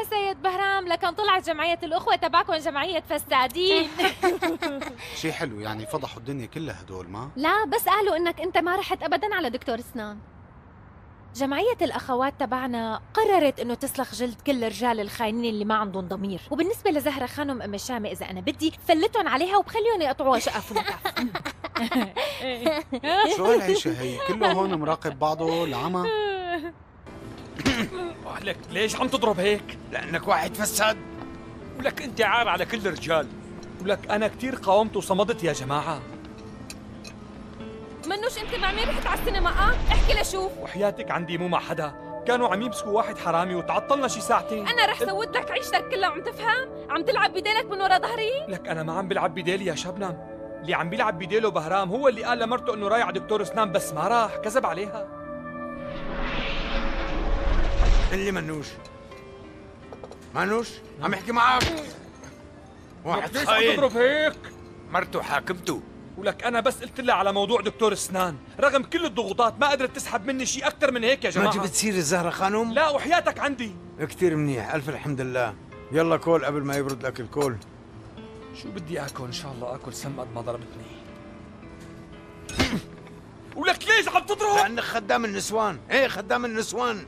سيد بهرام، لكن طلعت جمعية الأخوة تبعكم جمعية فسادين. شي حلو يعني فضحوا الدنيا كلها هدول ما؟ لا بس قالوا إنك أنت ما رحت أبداً على دكتور أسنان. جمعية الأخوات تبعنا قررت إنه تسلخ جلد كل الرجال الخاينين اللي ما عندهم ضمير، وبالنسبة لزهرة خانم أم الشامة إذا أنا بدي فلتهم عليها وبخليهم يقطعوها شقف ونكف. شو هالعيشة هي؟ كله هون مراقب بعضه العمى. لك ليش عم تضرب هيك؟ لأنك واحد فساد. ولك أنت عار على كل الرجال. ولك أنا كتير قاومت وصمدت يا جماعة. منوش انت مع مين رحت على السينما؟ احكي لشوف. وحياتك عندي مو مع حدا، كانوا عم يمسكوا واحد حرامي وتعطلنا شي ساعتين. انا رح سود لك عيشتك كلها، عم تفهم؟ عم تلعب بديلك من ورا ظهري؟ لك انا ما عم بلعب بديلي يا شبنم، اللي عم بيلعب بديله بهرام هو اللي قال لمرته انه رايح على دكتور اسنان بس ما راح، كذب عليها. اللي منوش عم يحكي معك. واحد ليش عم تضرب هيك؟ مرته حاكمته. ولك انا بس قلت لها على موضوع دكتور اسنان، رغم كل الضغوطات ما قدرت تسحب مني شيء اكثر من هيك يا جماعه. ما جبت سيره الزهره خانم؟ لا وحياتك عندي. كثير منيح، الف الحمد لله. يلا كول قبل ما يبرد الاكل. كول. شو بدي اكل؟ ان شاء الله اكل سم قد ما ضربتني. ولك ليش عم تضرب؟ لانك خدام النسوان. ايه خدام النسوان.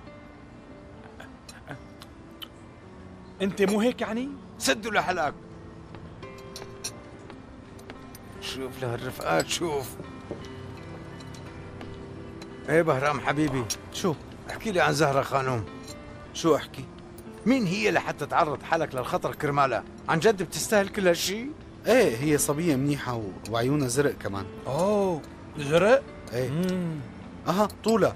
انت مو هيك يعني؟ سدوا لحلقك. شوف لهالرفقات شوف. ايه بهرام حبيبي، شو؟ احكي لي عن زهرة خانم. شو احكي؟ مين هي لحتى تعرض حالك للخطر كرمالها؟ عن جد بتستاهل كل هالشي؟ ايه هي صبية منيحة وعيونها زرق كمان. اوه زرق؟ ايه طولها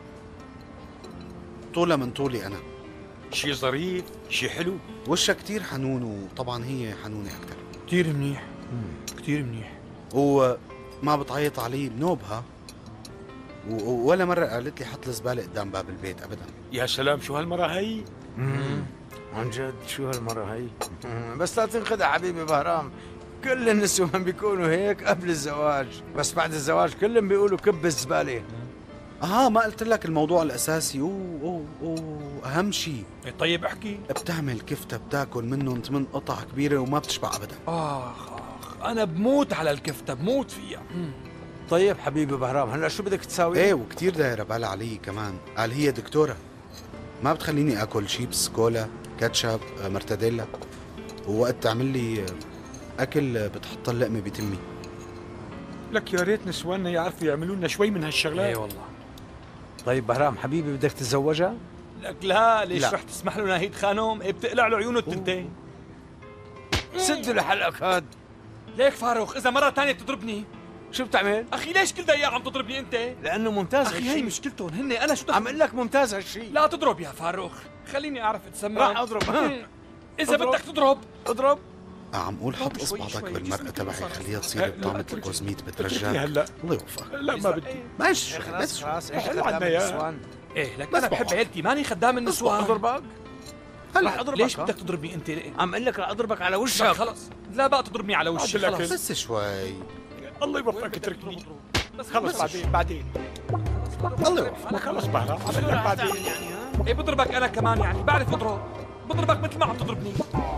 من طولي انا. شي ظريف، شي حلو. وشها كتير حنون وطبعا هي حنونة اكثر. كتير منيح. كتير منيح. وما بتعيط علي بنوبها، ولا مرة قالت لي حط الزبالة قدام باب البيت أبدا. يا سلام شو هالمرة هي؟ عن جد شو هالمرة هي؟ بس لا تنخدع حبيبي بهرام، كل النسوان بيكونوا هيك قبل الزواج، بس بعد الزواج كلهم بيقولوا كب الزبالة. ما قلت لك الموضوع الأساسي أهم شيء. طيب احكي. بتعمل كفتة بتاكل منهم 8 قطع كبيرة وما بتشبع أبدا. آخ أنا بموت على الكفتة، بموت فيها. طيب حبيبي بهرام، هلا شو بدك تساوي؟ ايه وكتير دايرة بالها علي كمان، قال هي دكتورة ما بتخليني اكل شيبس، كولا، كاتشب، مرتديلا، ووقت تعمل لي اكل بتحط اللقمة بتمي. لك يا ريت نسواننا يعرفوا يعملوا لنا شوي من هالشغلات. ايه والله. طيب بهرام حبيبي بدك تتزوجها؟ لك لا، ليش لا. رح تسمح له ناهيد خانم؟ إيه بتقلع له عيونه التنتين. سدوا لحلقك هاد. ليك فاروق إذا مرة ثانية تضربني شو بتعمل؟ أخي ليش كل دقيقة عم تضربني أنت؟ لأنه ممتاز أخي هي مشكلتهم هن، أنا شو عم اقول لك ممتاز هالشيء. لا تضرب يا فاروق، خليني أعرف أتسمى. راح أضرب. إذا أضرب. بدك تضرب اضرب. عم قول حط اصبعك بالمرأة تبعي خليها تصير بطعمة الكوزميت بترجاك. هلا الله يوفقك. لا ما بدي. ماشي بس بس حلو عنا يا. إيه لك أنا بحب عيلتي، ماني خدام النسوان. اضربك؟ هلا اضربك. ليش بدك تضربني أنت؟ عم اقول لك رح اضربك على لا وشك. خلص، لا بقى تضربني على وشي خلص. بس شوي. الله يوفقك اتركني. بس خلص بعدين. الله يوفقك. خلص بهرام عم لك بعدين. إيه بضربك أنا كمان يعني، بعرف أضرب، بضربك مثل ما عم تضربني.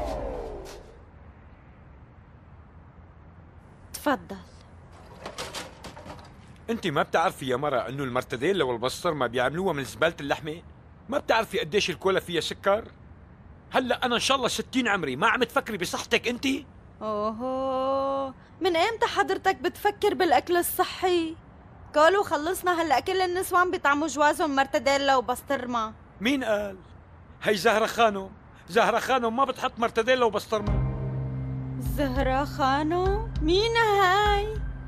تفضل. انت ما بتعرفي يا مرة انه المرتديلا والبسطرمة بيعملوها من زبالة اللحمة؟ ما بتعرفي قديش الكولا فيها سكر؟ هلا انا ان شاء الله 60 عمري، ما عم تفكري بصحتك انت؟ اوهو، من امتى حضرتك بتفكر بالاكل الصحي؟ قالوا خلصنا هلا كل النسوان بيطعموا جوازهم مرتديلا وبسطرمة. مين قال؟ هي زهرة خانم، زهرة خانم ما بتحط مرتديلا وبسطرمة. زهرة خانم؟ مين هاي؟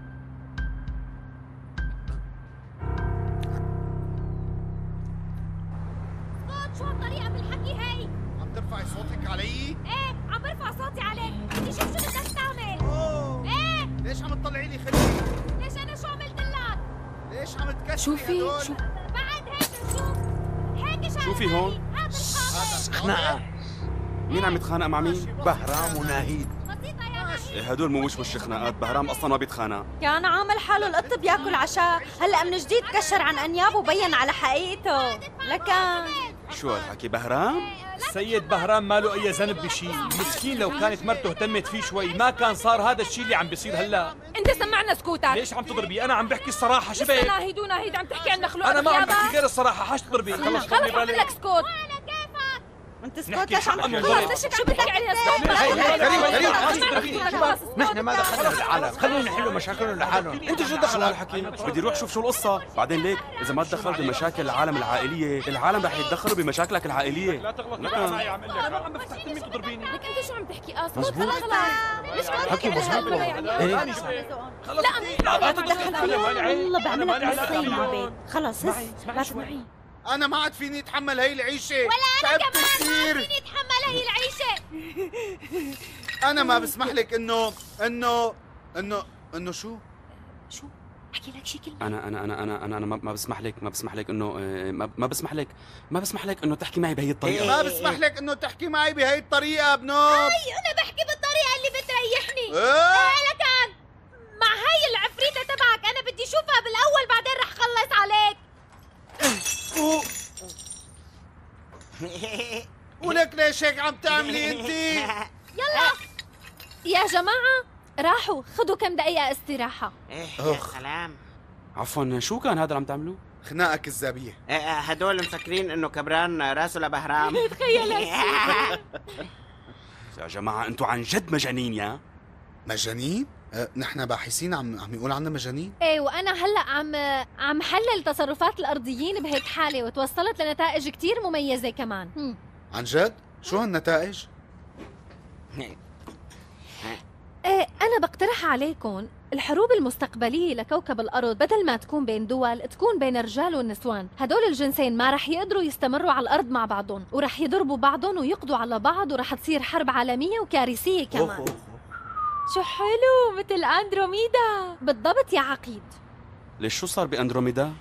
شو هالطريقة بالحكي هي؟ عم ترفعي صوتك علي؟ ايه عم برفع صوتي عليك، بدي شوف شو بدك تعمل. ايه ليش عم تطلعي لي خلقي؟ ليش انا شو عملت لك؟ ليش عم تكسري شو في؟ هدول؟ شو بعد هيك نشوف. هيك شو في هون؟ خناقة. مين عم يتخانق مع مين؟ بهرام وناهيد. بسيطة يا ناهيد. إيه هدول مو وش خناقات، بهرام اصلا ما بيتخانق. كان عامل حاله القط بياكل عشاء، هلا من جديد كشر عن انيابه وبين على حقيقته. لكن شو هالحكي بهرام؟ السيد بهرام ما له اي ذنب بشيء، مسكين لو كانت مرته اهتمت فيه شوي ما كان صار هذا الشيء اللي عم بيصير هلا. انت سمعنا سكوتك. ليش عم تضربي؟ انا عم بحكي الصراحه شباب. ناهيد عم تحكي عن مخلوق انا ما عم بحكي غير الصراحه، حاج تضربي. خلص عمل لك سكوت. انت سكوت نحكي ليش عم حق تحكي؟ أمه. خلص ليش عم تحكي عليها سكوت؟ نحن ما دخلنا بالعالم، خلونا نحلوا مشاكلهم لحالهم. انت شو دخل هالحكي؟ بدي اروح شوف شو القصة، بعدين ليك إذا ما تدخلت بمشاكل العالم العائلية، العالم رح يتدخلوا بمشاكلك العائلية. لا تغلط معي عم اقول لك، انا عم بفتح تمي تضربيني. لك انت شو عم تحكي؟ خلص مزبوط. ليش ما حكي مزبوط. خلص لا تدخل والله بعملك مصيبة. خلص لا تسمعي. انا ما عاد فيني اتحمل هي العيشه ولا انا كمان فيني اتحمل هي العيشه. انا ما بسمح لك انه شو احكي لك شي كلمه. أنا ما بسمح لك إنه ما بسمح لك إنه تحكي معي بهي الطريقة. ما بسمح لك انه تحكي معي بهي الطريقه بنوب. انا بحكي بالطريقه اللي بتريحني. لكن مع هاي العفريته تبعك انا بدي اشوفها بالاول بعدين رح خلص عليك. ولك ليش هيك عم تعملي انت؟ يلا يا جماعه راحوا خذوا كم دقيقه استراحه. يا سلام. عفوا شو كان هذا اللي عم تعملوه؟ خناقه كذابيه. هدول مفكرين انه كبران راسه لبهرام. تخيل يا جماعة انتوا عن جد مجانين يا؟ مجانين؟ نحن باحثين عم يقول عنا مجانين؟ ايه وانا هلا عم حلل تصرفات الارضيين بهيك حاله وتوصلت لنتائج كتير مميزه كمان. عن جد؟ شو هالنتائج؟ ايه انا بقترح عليكم الحروب المستقبلية لكوكب الأرض بدل ما تكون بين دول تكون بين الرجال والنسوان. هدول الجنسين ما رح يقدروا يستمروا على الأرض مع بعضهم ورح يضربوا بعضهم ويقضوا على بعض ورح تصير حرب عالمية وكارثية كمان. شو حلو مثل أندروميدا. بالضبط يا عقيد. ليش شو صار بأندروميدا؟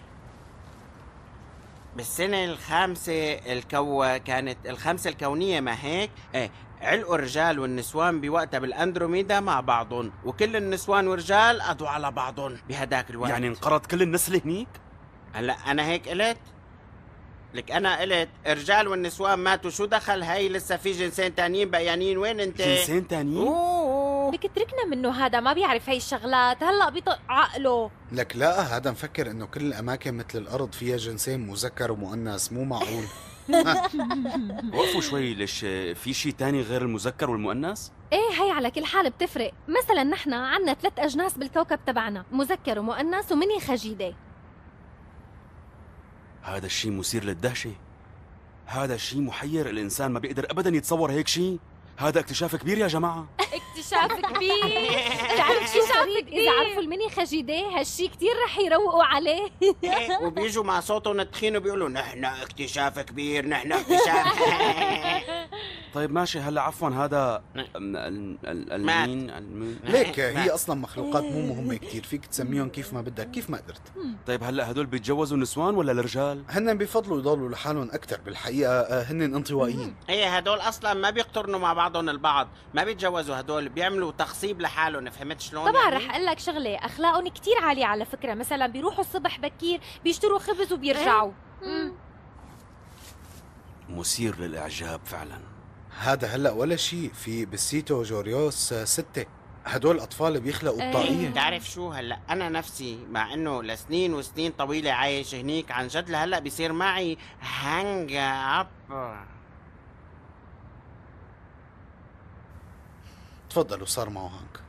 بالسنة الخامسة كانت الخمسة الكونية ما هيك؟ ايه علقوا الرجال والنسوان بوقتها بالاندروميدا مع بعضهم، وكل النسوان والرجال قضوا على بعضهم بهداك الوقت. يعني انقرض كل النسل هنيك؟ هلا انا هيك قلت لك، انا قلت الرجال والنسوان ماتوا، شو دخل هي لسه في جنسين تانيين بقيانين؟ وين انت؟ جنسين تانيين؟ لك اتركنا منه، هذا ما بيعرف هاي الشغلات، هلا بيطق عقله. لك لا، هذا مفكر انه كل الاماكن مثل الارض فيها جنسين مذكر ومؤنث، مو معقول. وقفوا شوي، ليش في شيء تاني غير المذكر والمؤنث؟ ايه هي على كل حال بتفرق. مثلا نحن عنا 3 أجناس بالكوكب تبعنا، مذكر ومؤنث ومني خجيدة. هذا الشيء مثير للدهشة، هذا الشيء محير، الإنسان ما بيقدر أبدا يتصور هيك شيء. هذا اكتشاف كبير يا جماعة. اكتشاف كبير. بتعرف شو صريف؟ إذا عرفوا المني خجيدة هالشي كتير رح يروقوا عليه. وبيجوا مع صوتهم التخين وبيقولوا نحن اكتشاف كبير، نحن اكتشاف. طيب ماشي، هلا عفوا هذا المين ليك هي اصلا مخلوقات مو مهمه كثير، فيك تسميهم كيف ما بدك، كيف ما قدرت. طيب هلا هدول بيتجوزوا نسوان ولا الرجال؟ هن بيفضلوا يضلوا لحالهم اكثر، بالحقيقه هن انطوائيين. ايه هدول اصلا ما بيقترنوا مع بعضهم البعض، ما بيتجوزوا، هدول بيعملوا تخصيب لحالهم. فهمت شلون؟ طبعا يعني؟ رح اقول لك شغله، اخلاقهم كتير عاليه على فكره. مثلا بيروحوا الصبح بكير بيشتروا خبز وبيرجعوا. مثير للاعجاب فعلا. هذا هلا ولا شيء، في بالسيتو جوريوس 6 هدول اطفال بيخلقوا الطاقيه. بتعرف شو، هلا انا نفسي مع انه لسنين وسنين طويله عايش هنيك، عن جد لهلا بيصير معي هانج اب. تفضلوا، صار معه هانك.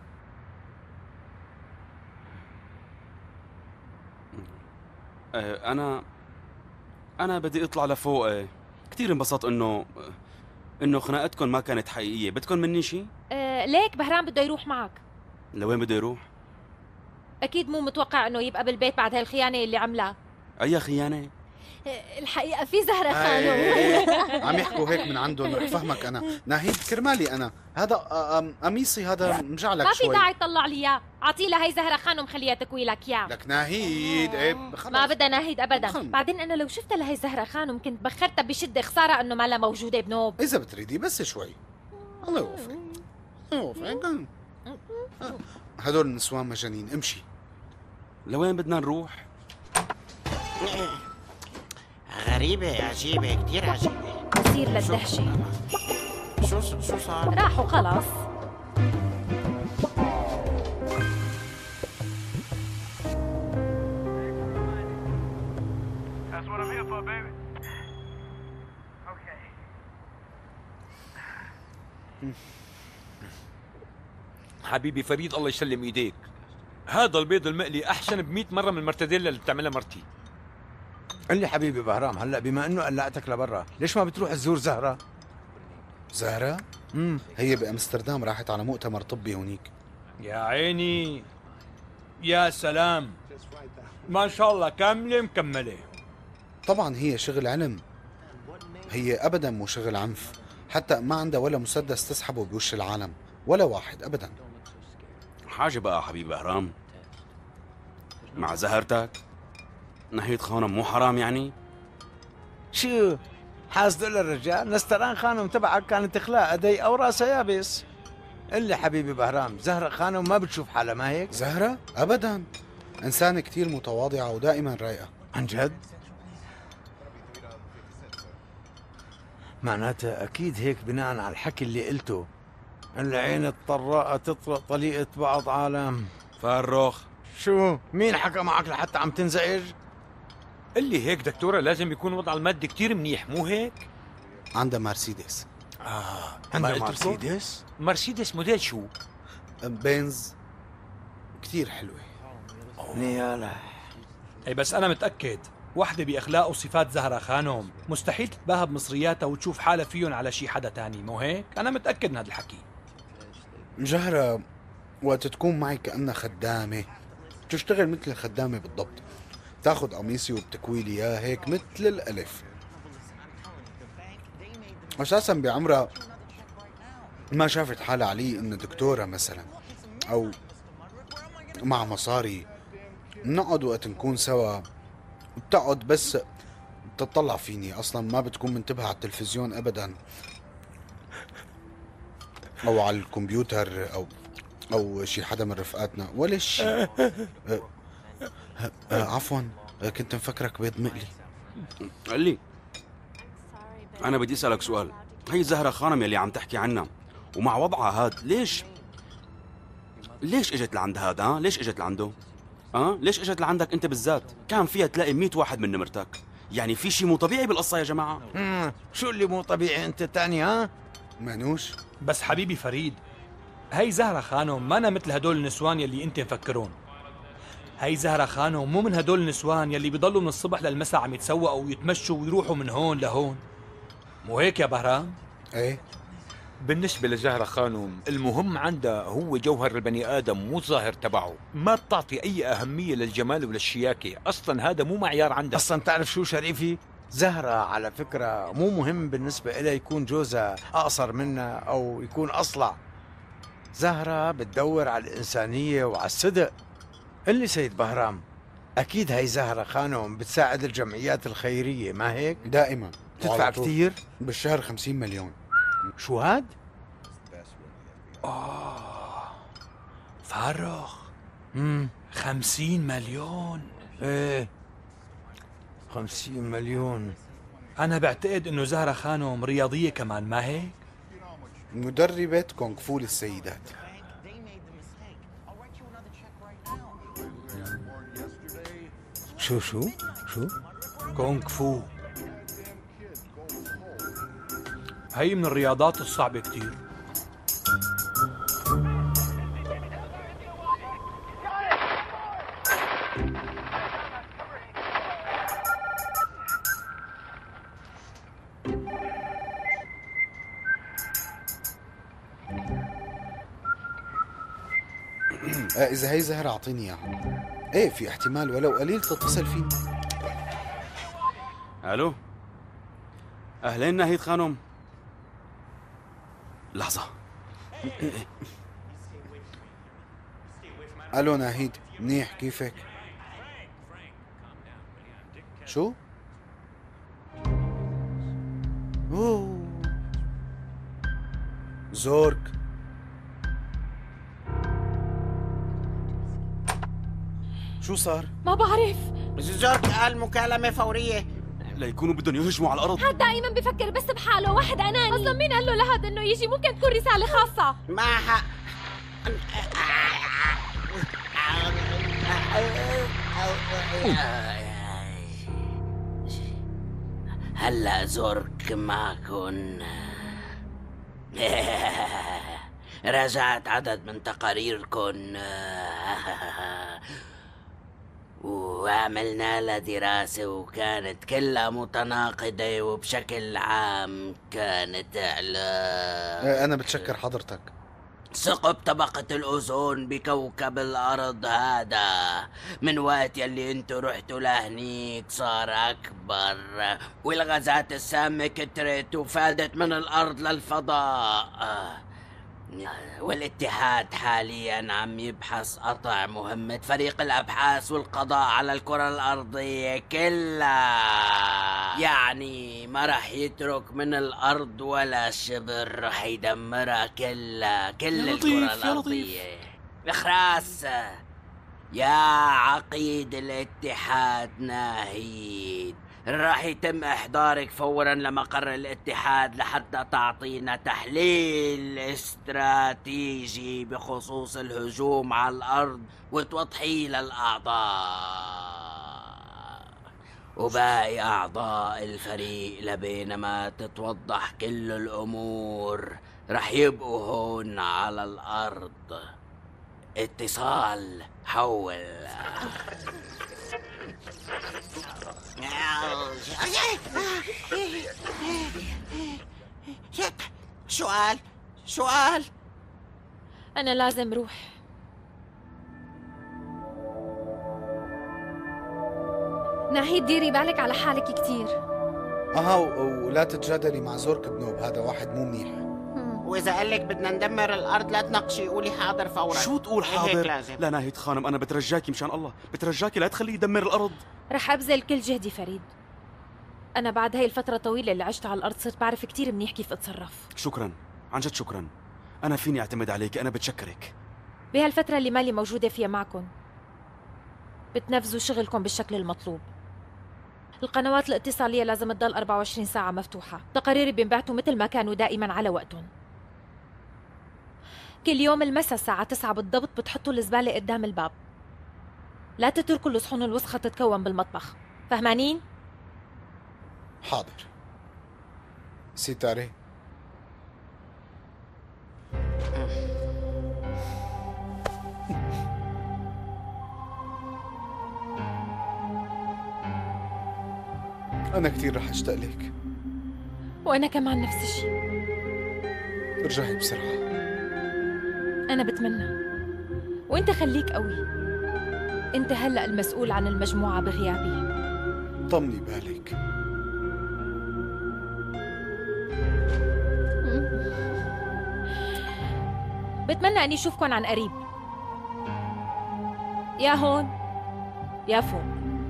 انا بدي اطلع لفوق. كثير انبسطت انه خناقتكم ما كانت حقيقيه. بدكم مني شيء؟ ليك بهرام بده يروح معك. لوين بده يروح؟ اكيد مو متوقع انه يبقى بالبيت بعد هالخيانه اللي عملها. اي خيانه؟ الحقيقه في زهره خانم. عم يحكوا هيك من عندهم، رح فهمك انا. ناهيد كرمالي انا، هذا قميصي هذا مجعلك ما شوي. في داعي تطلع لي اياه، اعطيه لهي زهره خانم خليها تكوي لك اياه. لك ناهيد عيب خلص. ما بدها ناهيد ابدا. بعدين انا لو شفتها لهي زهره خانم كنت بخرتها بشده، خساره انه ما لها موجوده بنوب. اذا بتريدي بس شوي. الله يوفقك. يوفقك. هدول النسوان مجانين، امشي. لوين بدنا نروح؟ غريبة عجيبة كتير عجيبة. مثير للدهشة. شو صار؟ راحوا خلاص. حبيبي فريد الله يسلم ايديك، هذا البيض المقلي احسن ب100 مرة من المرتديلا اللي بتعملها مرتي. قل لي حبيبي بهرام، هلا بما انه قلعتك لبرا، ليش ما بتروح تزور زهرة؟ زهرة؟ هي بأمستردام راحت على مؤتمر طبي هونيك. يا عيني، يا سلام، ما شاء الله كاملة مكملة. طبعا هي شغل علم، هي أبدا مو شغل عنف. حتى ما عندها ولا مسدس تسحبه بوش العالم، ولا واحد أبدا. حاجة بقى حبيبي بهرام، مع زهرتك نهية خانم مو حرام يعني؟ شو حاسدوا للرجال؟ نستران خانم تبعك كانت تخلاق ايدي او راسها يابس. قل لي حبيبي بهرام، زهرة خانم ما بتشوف حالها ما هيك؟ زهرة؟ أبدا، إنسانة كتير متواضعة ودائما رايقة. عن جد؟ معناتها أكيد هيك بناء على الحكي اللي قلته، العين الطراءة تطرق طليقة بعض عالم. فرخ، شو؟ مين حكى معك لحتى عم تنزعج؟ اللي هيك دكتورة لازم يكون وضع المادي كتير منيح، مو هيك؟ عندها مرسيدس. عندها قلت لكم؟ مرسيدس؟ مرسيدس موديل شو؟ بنز كتير حلوة. نيالا. اي بس انا متأكد وحدة بأخلاق وصفات زهرة خانم مستحيل تتباهى بمصرياتها وتشوف حالها فيهم على شي حدا تاني، مو هيك؟ أنا متأكد من هذا الحكي. زهرة وقت تكون معي كأنها خدامة، تشتغل مثل الخدامة بالضبط، تاخد قميصي وبتكوي لي اياه هيك مثل الألف. أساسا بعمرها ما شافت حالها علي إنها دكتورة مثلا، أو مع مصاري نقعد وقت نكون سوا، بتقعد بس بتطلع فيني، أصلا ما بتكون منتبهة على التلفزيون أبدا أو على الكمبيوتر أو شي حدا من رفقاتنا ولا شي. عفوا، كنت مفكرك بيض مقلي. قل لي، أنا بدي أسألك سؤال. هي زهرة خانم يلي عم تحكي عنها ومع وضعها هاد، ليش اجت لعند هاد؟ ليش اجت لعنده؟ ليش اجت لعندك انت بالذات؟ كان فيها تلاقي 100 واحد من نمرتك. يعني في شيء مو طبيعي بالقصة يا جماعة. شو اللي مو طبيعي انت تاني؟ مانوش بس حبيبي فريد، هي زهرة خانم ما أنا مثل هدول النسوان يلي أنت مفكرون. هي زهرة خانم مو من هدول النسوان يلي بيضلوا من الصبح للمساء عم يتسوقوا ويتمشوا ويروحوا من هون لهون، مو هيك يا بهرام؟ ايه. بالنسبة لزهرة خانم المهم عندها هو جوهر البني آدم مو الظاهر تبعه، ما بتعطي أي أهمية للجمال وللشياكة، أصلا هذا مو معيار عندها. اصلا تعرف شو شريفي؟ زهرة على فكرة مو مهم بالنسبة إلها يكون جوزها أقصر منها أو يكون أصلع. زهرة بتدور على الإنسانية وعلى الصدق. اللي سيد بهرام، أكيد هاي زهرة خانم بتساعد الجمعيات الخيرية ما هيك؟ دائما تدفع وعلى طول. كتير؟ بالشهر 50 مليون. شو هاد؟ فرخ 50 مليون. ايه 50 مليون. أنا بعتقد إنه زهرة خانم رياضية كمان، ما هيك؟ مدربة كونغ فو للسيدات. شو كونغ فو هي من الرياضات الصعبة كتير. إذا هي زهرة أعطيني إياها. إيه في احتمال ولو قليل تتصل فيني. الو، اهلين نهيد خانم. لحظة. ألو ناهيد، منيح كيفك؟ شو؟ أوه زورك. شو صار؟ ما بعرف. زورك قال مكالمة فورية، ليكونوا بدهم يهجموا على الأرض. هاد دائما بفكر بس بحاله، واحد أناني. أصلا مين قال له لهاد إنه يجي؟ ممكن تكون رسالة خاصة. ما ح... هلا زورك معكن. راجعت عدد من تقاريركن وعملنا لها دراسة وكانت كلها متناقضة وبشكل عام كانت على أنا بتشكر حضرتك. ثقب طبقة الأوزون بكوكب الأرض هذا من وقت يلي انتو رحتوا لهنيك صار أكبر، والغازات السامة كترت وفادت من الأرض للفضاء، والاتحاد حاليا عم يبحث قطع مهمة فريق الأبحاث والقضاء على الكرة الأرضية كلها. يعني ما رح يترك من الأرض ولا شبر، رح يدمرها كلها، كل الكرة الأرضية. إخراس يا عقيد الاتحاد ناهيد، راح يتم إحضارك فوراً لمقر الاتحاد لحتى تعطينا تحليل استراتيجي بخصوص الهجوم على الأرض وتوضحيه للأعضاء وباقي أعضاء الفريق، لبينما تتوضح كل الأمور رح يبقوا هون على الأرض. اتصال حول. سؤال أنا لازم روح. ناهيد ديري بالك على حالك كتير. ولا تتجادلي مع زورك بنوب، هذا واحد مو منيح. وإذا قال لك بدنا ندمر الأرض لا تناقشي، قولي حاضر فورا. شو تقول حاضر؟ لا ناهيد خانم، أنا بترجاكي مشان الله، بترجاكي لا تخليه يدمر الأرض. رح أبذل كل جهدي فريد. أنا بعد هاي الفترة الطويلة اللي عشتها على الأرض صرت بعرف كتير منيح كيف أتصرف. شكرا، عن جد شكرا. أنا فيني أعتمد عليك، أنا بتشكرك. بهالفترة اللي مالي موجودة فيها معكم بتنفذوا شغلكم بالشكل المطلوب. القنوات الاتصالية لازم تضل 24 ساعة مفتوحة، تقاريري بينبعتوا مثل ما كانوا دائما على وقتهم. كل يوم المساء الساعة 9 بالضبط بتحطوا الزبالة قدام الباب. لا تتركوا الصحون الوسخة تتكون بالمطبخ، فهمانين؟ حاضر سيتاري. أنا كتير رح أشتاق لك. وأنا كمان نفس الشيء. ارجعي بسرعة. أنا بتمنى. وأنت خليك قوي، أنت هلأ المسؤول عن المجموعة بغيابي. طمني بالك. بتمنى أني أشوفكن عن قريب، يا هون يا فوق.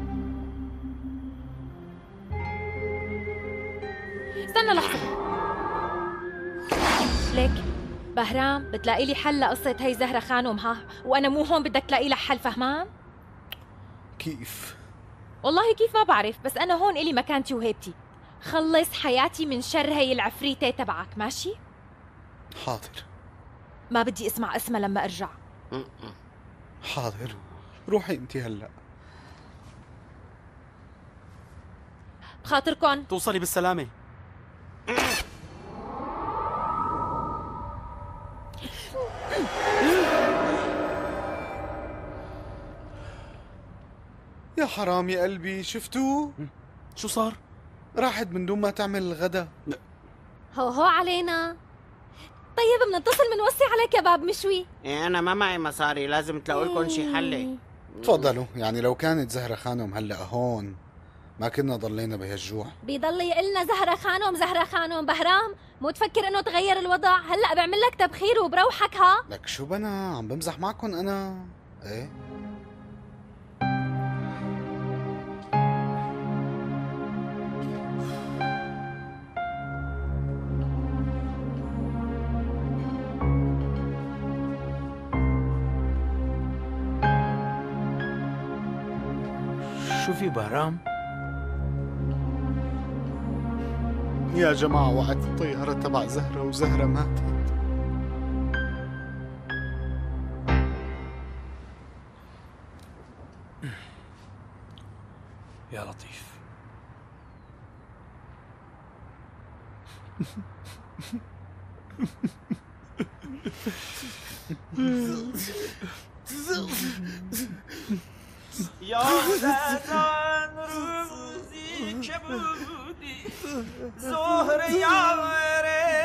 استنى لحظة ليك بهرام، بتلاقي لي حل لقصة هي زهرة خانم ها، وأنا مو هون بدك تلاقي لها حل، فهمان؟ كيف؟ والله كيف ما بعرف، بس أنا هون إلي مكانتي وهيبتي. خلص حياتي من شر هي العفريتة تبعك، ماشي؟ حاضر. ما بدي اسمع اسمها لما ارجع. حاضر، روحي انت هلا. بخاطركن توصلي بالسلامة. يا حرام يا قلبي، شفتوه؟ شو صار؟ راحت من دون ما تعمل الغدا. هو علينا. طيب بنتصل منوصي على كباب مشوي. إيه أنا ما معي مصاري، لازم تلاقوا لكم شي حل. تفضلوا، يعني لو كانت زهرة خانم هلا هون ما كنا ضلينا بهالجوع. بيضل يقلنا زهرة خانم زهرة خانم. بهرام مو تفكر انه تغير الوضع؟ هلا بعمل لك تبخير وبروحك. ها لك شو بنا عم بمزح معكم انا. ايه شو في بهرام؟ يا جماعة وقعت الطيارة تبع زهرة وزهرة ماتت. يا لطيف. يا زهران روزی که بودی زهر یار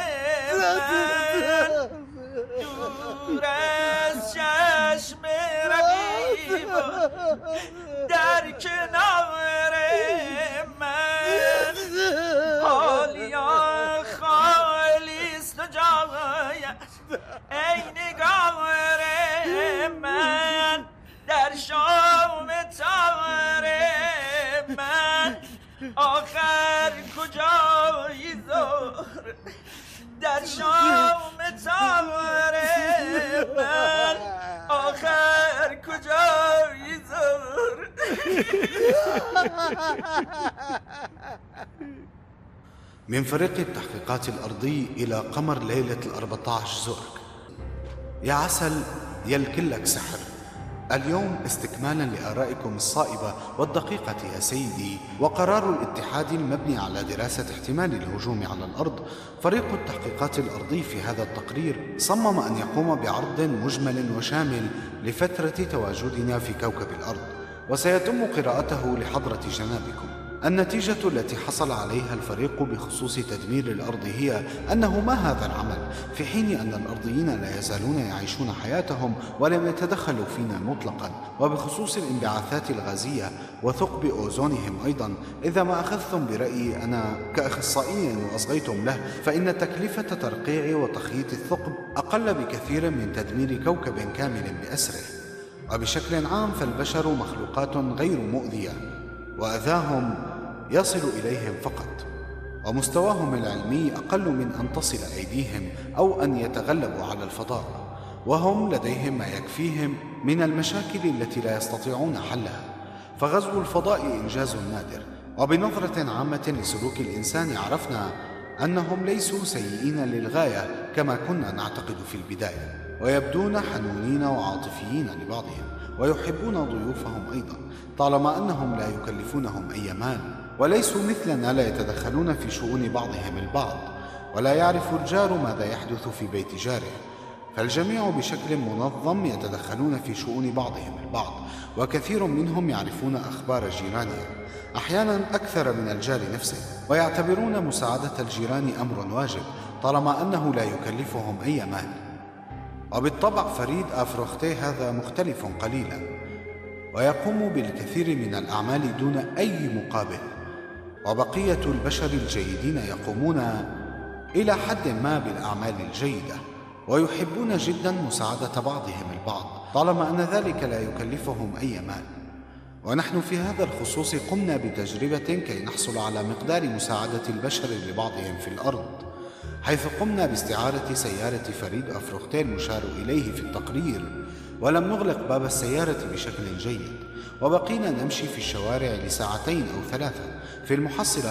من دور از چشم رقیب در کنار من حالیا خالیست جایت ای نگار من در شام تار من آخر کجایی زهر در شام تار من آخر کجایی زهر. من فريق التحقيقات الأرضي إلى قمر ليلة 14 زورك. يا عسل يا الكلك سحر. اليوم استكمالا لآرائكم الصائبة والدقيقة يا سيدي، وقرار الاتحاد المبني على دراسة احتمال الهجوم على الأرض، فريق التحقيقات الأرضي في هذا التقرير صمم أن يقوم بعرض مجمل وشامل لفترة تواجدنا في كوكب الأرض، وسيتم قراءته لحضرة جنابكم. النتيجة التي حصل عليها الفريق بخصوص تدمير الأرض هي أنه ما هذا العمل، في حين أن الأرضيين لا يزالون يعيشون حياتهم ولم يتدخلوا فينا مطلقا. وبخصوص الانبعاثات الغازية وثقب أوزونهم أيضا، إذا ما أخذتم برأيي أنا كأخصائي وأصغيتم له، فإن تكلفة ترقيع وتخييط الثقب أقل بكثير من تدمير كوكب كامل بأسره. وبشكل عام فالبشر مخلوقات غير مؤذية، وأذاهم يصل إليهم فقط، ومستواهم العلمي أقل من أن تصل أيديهم أو أن يتغلبوا على الفضاء، وهم لديهم ما يكفيهم من المشاكل التي لا يستطيعون حلها. فغزو الفضاء إنجاز نادر. وبنظرة عامة لسلوك الإنسان عرفنا أنهم ليسوا سيئين للغاية كما كنا نعتقد في البداية، ويبدون حنونين وعاطفيين لبعضهم، ويحبون ضيوفهم أيضا طالما أنهم لا يكلفونهم أي مال، وليسوا مثلنا لا يتدخلون في شؤون بعضهم البعض، ولا يعرف الجار ماذا يحدث في بيت جاره، فالجميع بشكل منظم يتدخلون في شؤون بعضهم البعض، وكثير منهم يعرفون أخبار جيرانهم أحيانا أكثر من الجار نفسه، ويعتبرون مساعدة الجيران أمر واجب طالما أنه لا يكلفهم أي مال. وبالطبع فريد أفروختي هذا مختلف قليلا، ويقوم بالكثير من الأعمال دون أي مقابل، وبقية البشر الجيدين يقومون إلى حد ما بالأعمال الجيدة، ويحبون جدا مساعدة بعضهم البعض طالما أن ذلك لا يكلفهم أي مال. ونحن في هذا الخصوص قمنا بتجربة كي نحصل على مقدار مساعدة البشر لبعضهم في الأرض، حيث قمنا باستعارة سيارة فريد أفروختي المشار إليه في التقرير، ولم نغلق باب السيارة بشكل جيد، وبقينا نمشي في الشوارع لساعتين أو 3. في المحصلة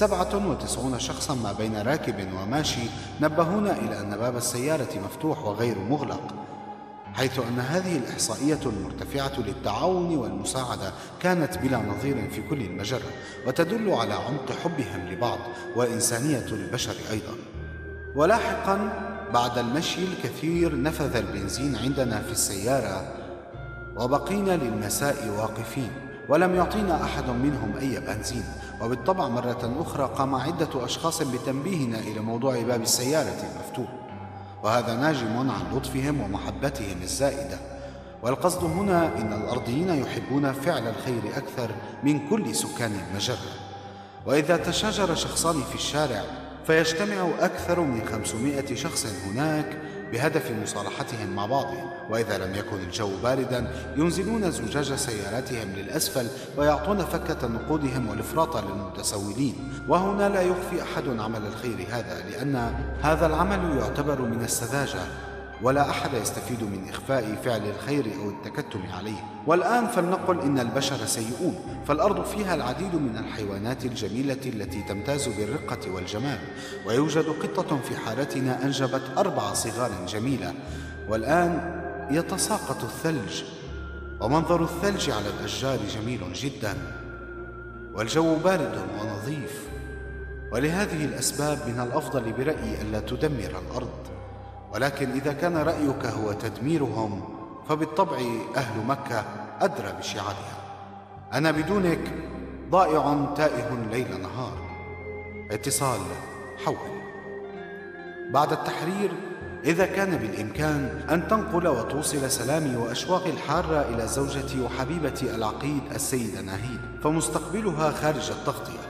97 شخصا ما بين راكب وماشي نبهونا إلى أن باب السيارة مفتوح وغير مغلق، حيث أن هذه الإحصائية المرتفعة للتعاون والمساعدة كانت بلا نظير في كل المجرة، وتدل على عمق حبهم لبعض وإنسانية البشر أيضا. ولاحقا بعد المشي الكثير نفذ البنزين عندنا في السيارة، وبقينا للمساء واقفين، ولم يعطينا أحد منهم أي بنزين. وبالطبع مرة أخرى قام عدة أشخاص بتنبيهنا إلى موضوع باب السيارة المفتوح، وهذا ناجم عن لطفهم ومحبتهم الزائدة. والقصد هنا إن الأرضيين يحبون فعل الخير أكثر من كل سكان المجرة، وإذا تشاجر شخصان في الشارع فيجتمع أكثر من 500 شخص هناك بهدف مصالحتهم مع بعضهم، وإذا لم يكن الجو باردا ينزلون زجاج سياراتهم للأسفل ويعطون فكة نقودهم والإفراط للمتسولين. وهنا لا يخفي أحد عمل الخير هذا، لأن هذا العمل يعتبر من السذاجة، ولا أحد يستفيد من إخفاء فعل الخير أو التكتم عليه. والآن فلنقل إن البشر سيئون، فالأرض فيها العديد من الحيوانات الجميلة التي تمتاز بالرقة والجمال، ويوجد قطة في حارتنا أنجبت 4 صغار جميلة، والآن يتساقط الثلج، ومنظر الثلج على الأشجار جميل جدا، والجو بارد ونظيف. ولهذه الأسباب من الأفضل برأيي ألا تدمر الأرض، ولكن إذا كان رأيك هو تدميرهم فبالطبع أهل مكة أدرى بشعارها. أنا بدونك ضائع تائه ليل نهار. اتصال حول. بعد التحرير، إذا كان بالإمكان أن تنقل وتوصل سلامي وأشواقي الحارة إلى زوجتي وحبيبتي العقيد السيدة ناهيد، فمستقبلها خارج التغطية.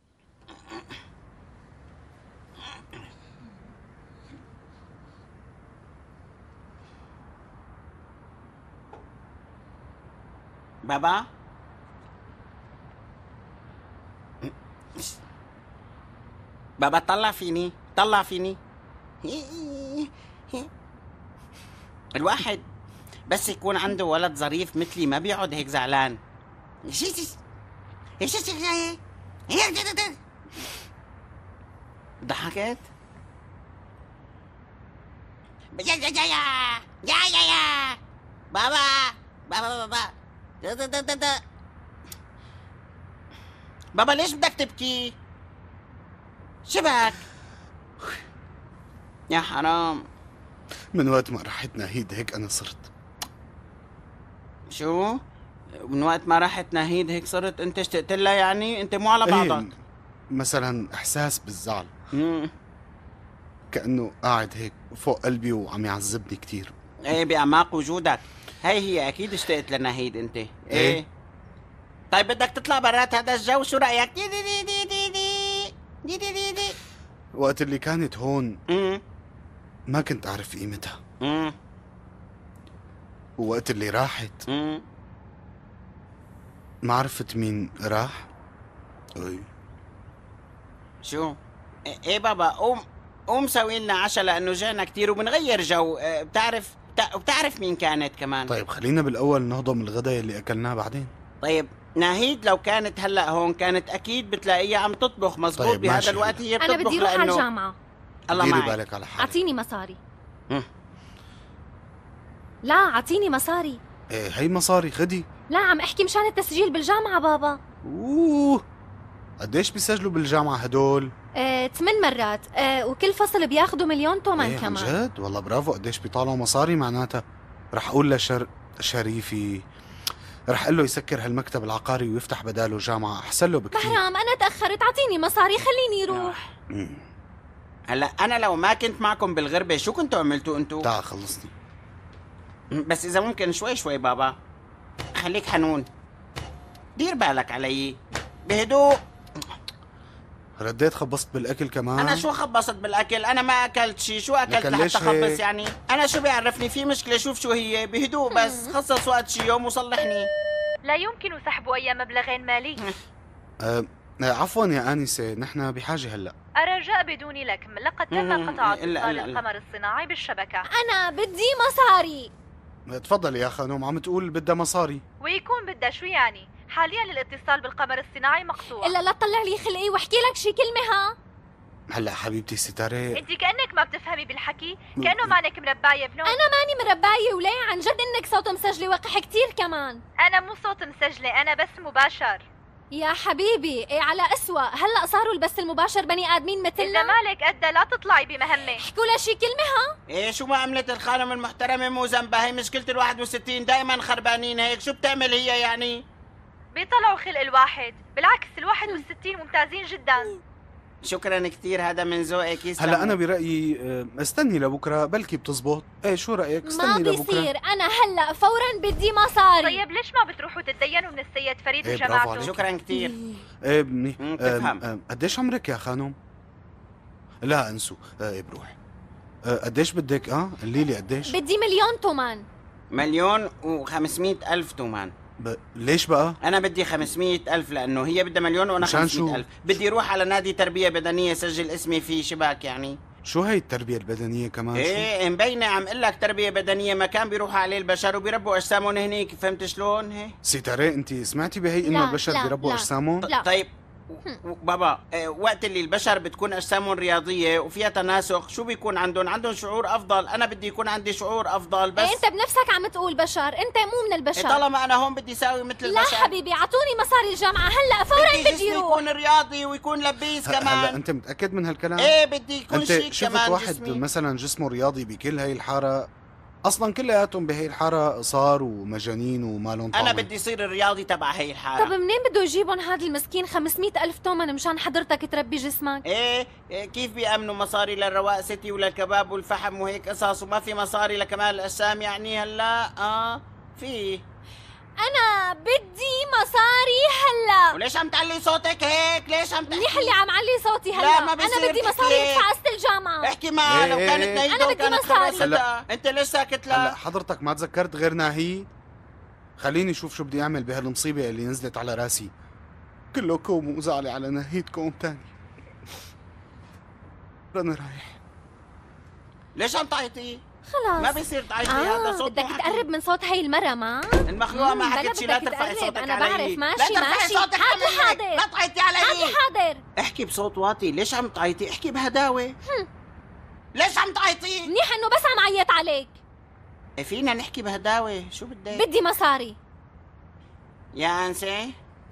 بابا بابا طلع فيني طلع فيني. الواحد بس يكون عنده ولد ظريف مثلي ما بيقعد هيك زعلان. ضحكت؟ يا بابا بابا بابا بابا ليش بدك تبكي؟ شبك؟ يا حرام. من وقت ما راحت ناهيد هيك أنا صرت. شو؟ من وقت ما راحت ناهيد هيك صرت؟ أنت اشتقت لها يعني؟ أنت مو على بعضك. إيه، مثلا إحساس بالزعل، كأنه قاعد هيك فوق قلبي وعم يعذبني كتير. ايه بأعماق وجودك. هي أكيد اشتقت لناهيد أنت. إيه. طيب بدك تطلع برات هذا الجو، شو رأيك؟ دي دي دي دي دي دي دي دي دي. وقت اللي كانت هون ما كنت أعرف قيمتها. ووقت اللي راحت ما عرفت مين راح. أي. شو؟ ايه بابا قوم سوي لنا عشاء لأنه جانا كتير وبنغير جو. بتعرف مين كانت كمان؟ طيب خلينا بالأول نهضم الغداء اللي أكلناه بعدين. طيب ناهيد لو كانت هلا هون كانت أكيد بتلاقيها عم تطبخ مزبوط. طيب بهذا الوقت هي بتطبخ. أنا بدي روح على الجامعة. الله ديري معك. بالك على حالك. أعطيني مصاري. لا أعطيني مصاري. إيه هي مصاري خدي. لا عم احكي مشان التسجيل بالجامعة بابا. قديش بيسجلوا بالجامعة هدول؟ 8 مرات. وكل فصل بياخدوا 1,000,000 تومان إيه كمان. عن جد؟ والله برافو. قديش بيطالعوا مصاري معناتها. رح أقول شريفي رح أقول له يسكر هالمكتب العقاري ويفتح بداله جامعة، أحسن له بكثير. بهرام أنا تأخرت، أعطيني مصاري خليني روح. هلا أنا لو ما كنت معكم بالغربة شو كنتوا عملتوا أنتوا؟ تعال خلصني. بس إذا ممكن شوي شوي بابا، خليك حنون، دير بالك علي بهدوء. رديت خبصت بالأكل كمان. أنا شو خبصت بالأكل؟ أنا ما أكلت شي. شو أكلت لحتى خبص يعني؟ أنا شو بيعرفني؟ في مشكلة شوف شو هي. بهدوء بس، خصص وقت شي يوم وصلحني. لا يمكن سحب أي مبلغ مالي. عفوا يا آنسة، نحن بحاجة هلأ. الرجاء بدون لكم، لقد تم قطع اتصال القمر الصناعي بالشبكة. أنا بدي مصاري. تفضل يا خانوم، عم تقول بدها مصاري. ويكون بدها شو يعني؟ حاليا الاتصال بالقمر الصناعي مقطوع. إلا لا تطلع لي خلقي واحكي لك شي كلمة. ها هلا حبيبتي ستارة، انت كأنك ما بتفهمي بالحكي، كأنه مانك مرباية بنوم. أنا ماني مرباية، وليه عن جد إنك صوت مسجلة وقح كتير كمان. أنا مو صوت مسجلة، أنا بس مباشر. يا حبيبي إيه على أسوأ، هلأ صاروا البث المباشر بني آدمين مثلنا. إذا مالك قد لا تطلعي بمهمة. احكوا لها شي كلمة. إيه شو ما عملت الخانم المحترمة؟ مو ذنبها، هي مشكلة ال61 دائما خربانين هيك. شو بتعمل هي يعني؟ بيطلعوا خلق الواحد، بالعكس ال61 ممتازين جدا. شكرا كثير، هذا من ذوقك. يسلم. هلا أنا برأيي استني لبكرة بلكي بتزبط. إيه شو رأيك؟ استني لبكرة. ما بيصير، أنا هلأ فورا بدي مصاري. طيب ليش ما بتروحوا تتدينوا من السيد فريد إيه وجماعته؟ شكرا كثير. إيه ابني تفهم. قديش عمرك يا خانم؟ لا انسوا. إيه بروح. قديش بدك؟ قولي لي قديش؟ بدي 1,000,000 تومان. 1,500,000 تومان. ليش بقى؟ أنا بدي 500,000 لأنه هي بدها 1,000,000 وأنا 500,000. بدي أروح على نادي تربية بدنية سجل اسمي فيه شباك يعني. شو هي التربية البدنية كمان؟ ايه مبينة، عم قل لك تربية بدنية مكان بيروحوا عليه البشر وبيربوا اجسامهم هنيك، فهمت شلون؟ هي سيتاري انت سمعتي بهي لا، انه البشر لا، بيربوا لا. اجسامهم؟ لا. طيب بابا وقت اللي البشر بتكون اجسامهم رياضيه وفيها تناسق، شو بيكون عندهم شعور افضل. انا بدي يكون عندي شعور افضل. بس إيه انت بنفسك عم تقول بشر، انت مو من البشر. طالما انا هون بدي اساوي مثل لا البشر. حبيبي، اعطوني مصاري الجامعة هلا فورا بدي بدي جسمي روح. يكون رياضي ويكون لبيس هلا كمان. انت متأكد من هالكلام؟ ايه بدي يكون انت شيك شفت كمان واحد جسمي. مثلا جسمه رياضي بكل هي الحارة؟ اصلا كلياتهم بهي الحارة قصار ومجانين ومالهم طعم. انا بدي يصير الرياضي تبع هي الحاره. طب منين بده يجيبون هذا المسكين 500,000 تومن مشان حضرتك تربي جسمك؟ إيه كيف بيأمنوا مصاري للرواق سيتي وللكباب والفحم وهيك قصص، وما في مصاري لكمال الأجسام يعني هلا؟ في. أنا بدي مصاري هلا. وليش عم تعلي صوتك هيك؟ ليش عم تحكي؟ منيح اللي عم علي صوتي هلا. لا، ما بيصير أنا بدي تحكي مصاري هيك. ادفع قسط الجامعة. احكي معها لو إيه كانت إيه. نايدة أنا بدي وكانت مصاري. خرستها. أنت ليش ساكت هلا لها؟ حضرتك ما تذكرت غير ناهي؟ خليني اشوف شو بدي اعمل بهالمصيبة اللي نزلت على راسي. كله كوم وزعلي على ناهيد كوم تاني. انا رايح. ليش عم تعيطي؟ خلاص ما بيصير تعيطي، هذا صوت بدك مو حكي. تقرب من صوت هاي المرة ما؟ المخلوقة ما بلا حكت شي، لا بدك ترفعي تقرب. صوتك أنا علي. بعرف. ماشي، لا ترفعي ماشي. صوتك حاضر، علي. حاضر. لا تعيطي علي. حاضر حاضر. احكي بصوت واطي. ليش عم تعيطي؟ احكي بهداوة. ليش عم تعيطي؟ منيح إنه بس عم عيط عليك. فينا نحكي بهداوة. شو بدك؟ بدي مصاري. يا أنسة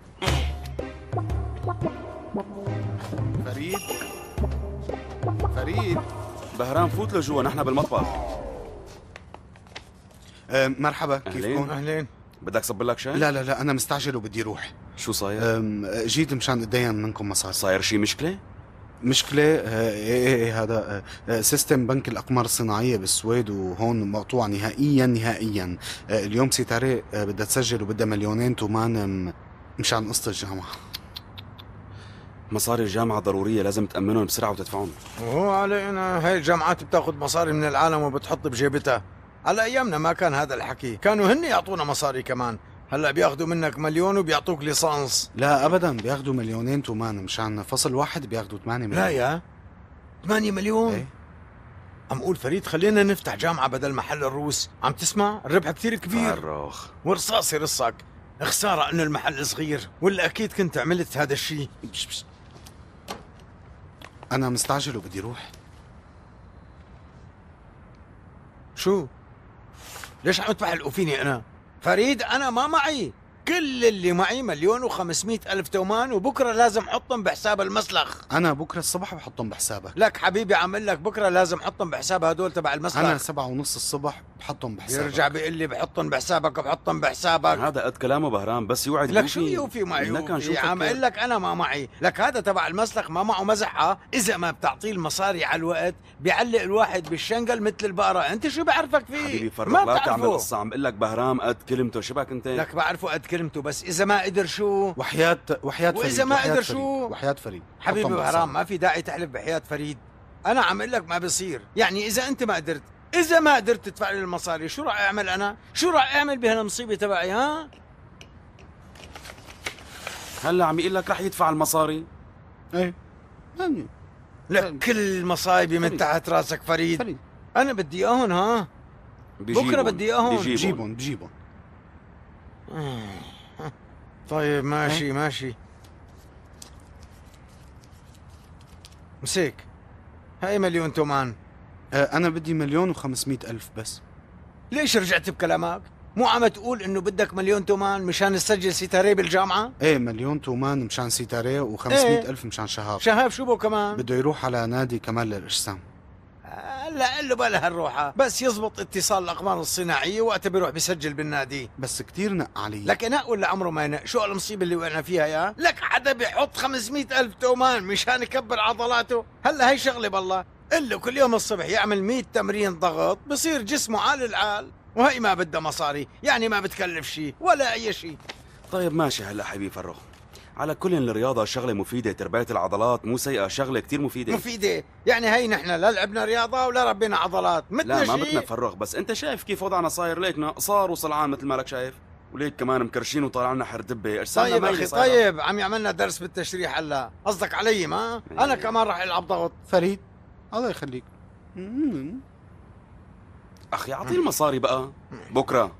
فريد فريد. بهرام فوت لجوا، نحن بالمطبخ. مرحبا، أهلين. كيفكم؟ اهلين. بدك صب لك شاي؟ لا لا لا، انا مستعجل وبدي اروح. شو صاير؟ جيت مشان اتدين منكم مصاري. صاير شي مشكلة؟ مشكلة ايه هذا سيستم بنك الأقمار الصناعية بالسويد وهون مقطوع نهائيا. اليوم سيتاري بدها تسجل وبدها 2,000,000 تومان مشان قسط الجامعة. مصاري الجامعة ضرورية، لازم تأمنهم بسرعة وتدفعون. وهو علينا هاي الجامعات بتاخذ مصاري من العالم وبتحط بجيبتها. على ايامنا ما كان هذا الحكي، كانوا هن يعطونا مصاري كمان. هلا بياخذوا منك 1,000,000 وبيعطوك ليسانس. لا أبدا، بياخدوا 2,000,000 تومان مشان فصل واحد بياخدوا 8 مليون. لا يا 8 مليون. ايه؟ عم قول فريد خلينا نفتح جامعة بدل محل الروس. عم تسمع؟ الربح كثير كبير. فرخ. ورصاصي رصك. خسارة انه المحل صغير، ولا اكيد كنت عملت هذا الشيء. أنا مستعجل وبدي روح. شو؟ ليش عم تبحلقوا فيني انا؟ فريد انا ما معي، كل اللي معي 1,500,000 تومان، وبكره لازم احطهم بحساب المسلخ. أنا بكرة الصبح بحطهم بحسابك. لك حبيبي عم اقول لك بكره لازم احطهم بحساب هدول تبع المسلخ. أنا 7:30 الصبح بحطهم بحسابك. يرجع بيقول لي بحطهم بحسابك وبحطهم بحسابك. هذا قد كلامه بهرام، بس يوعد لك شو يوفي معي بدنا كان يوفي؟ نشوفك عم اقول لك انا ما معي. لك هذا تبع المسلخ ما معه مزحه، اذا ما بتعطيه المصاري على الوقت بيعلق الواحد بالشنقل مثل البقره. انت شو بعرفك فيه؟ حبيبي فرخ، ما لا تعمل بتعرفه. قصة. عم بقول لك بهرام قد كلمته، شبك انت؟ لك بعرفه قد كلمته، بس اذا ما قدر شو؟ وحياة فريد. وإذا ما وحياة قدر فريد. شو؟ وحياة فريد. حبيبي حطهم بهرام بحسابك. ما في داعي تحلف بحياة فريد. أنا عم أقول لك ما بصير. يعني إذا أنت ما قدرت، إذا ما قدرت تدفع لي المصاري، شو راح أعمل أنا؟ شو راح أعمل بهالمصيبة تبعي ها؟ هلا عم يقول لك رح يدفع المصاري. ايه يعني لك كل مصايبي من فريد. تحت راسك فريد. فريد. أنا بدي إياهم ها؟ بكرة بدي إياهم. بجيبهم. طيب ماشي ماشي. مسيك هاي 1,000,000 تومان. أنا بدي 1,500,000 بس. ليش رجعت بكلامك؟ مو عم تقول إنه بدك 1,000,000 تومان مشان تسجل سيتاري بالجامعة؟ ايه 1,000,000 تومان مشان سيتاري و500,000 مشان شهاب. شهاب شو بو كمان؟ بده يروح على نادي كمال للأجسام. هلا قل له بلا هالروحة، بس يزبط اتصال الأقمار الصناعية وقتها بيروح بيسجل بالنادي. بس كتير نق علي. لك نق ولا عمره ما ينق؟ شو المصيبة اللي وقعنا فيها يا؟ لك حدا بيحط 500,000 تومان مشان يكبر عضلاته؟ هلا هي شغلة بالله. قل له كل يوم الصبح يعمل 100 تمرين ضغط، بصير جسمه عال العال، وهي ما بدها مصاري، يعني ما بتكلف شيء ولا أي شيء. طيب ماشي. هلا حبيبي فرخ، على كل الرياضة شغلة مفيدة، تربية العضلات مو سيئة، شغلة كتير مفيدة. مفيدة؟ يعني هي نحن لا لعبنا رياضة ولا ربينا عضلات، متنا لا ما شي؟ بدنا فرخ، بس انت شايف كيف وضعنا صاير، ليكنا قصار وصلعان مثل ما لك شايف، وليك كمان مكرشين وطالع لنا حردبة اجسامنا طيب مايلة اخي صايرة. طيب، عم يعملنا درس بالتشريح هلا، قصدك علي ما؟ انا كمان راح العب ضغط. فريد الله يخليك. اخي اعطيه المصاري بقى بكره.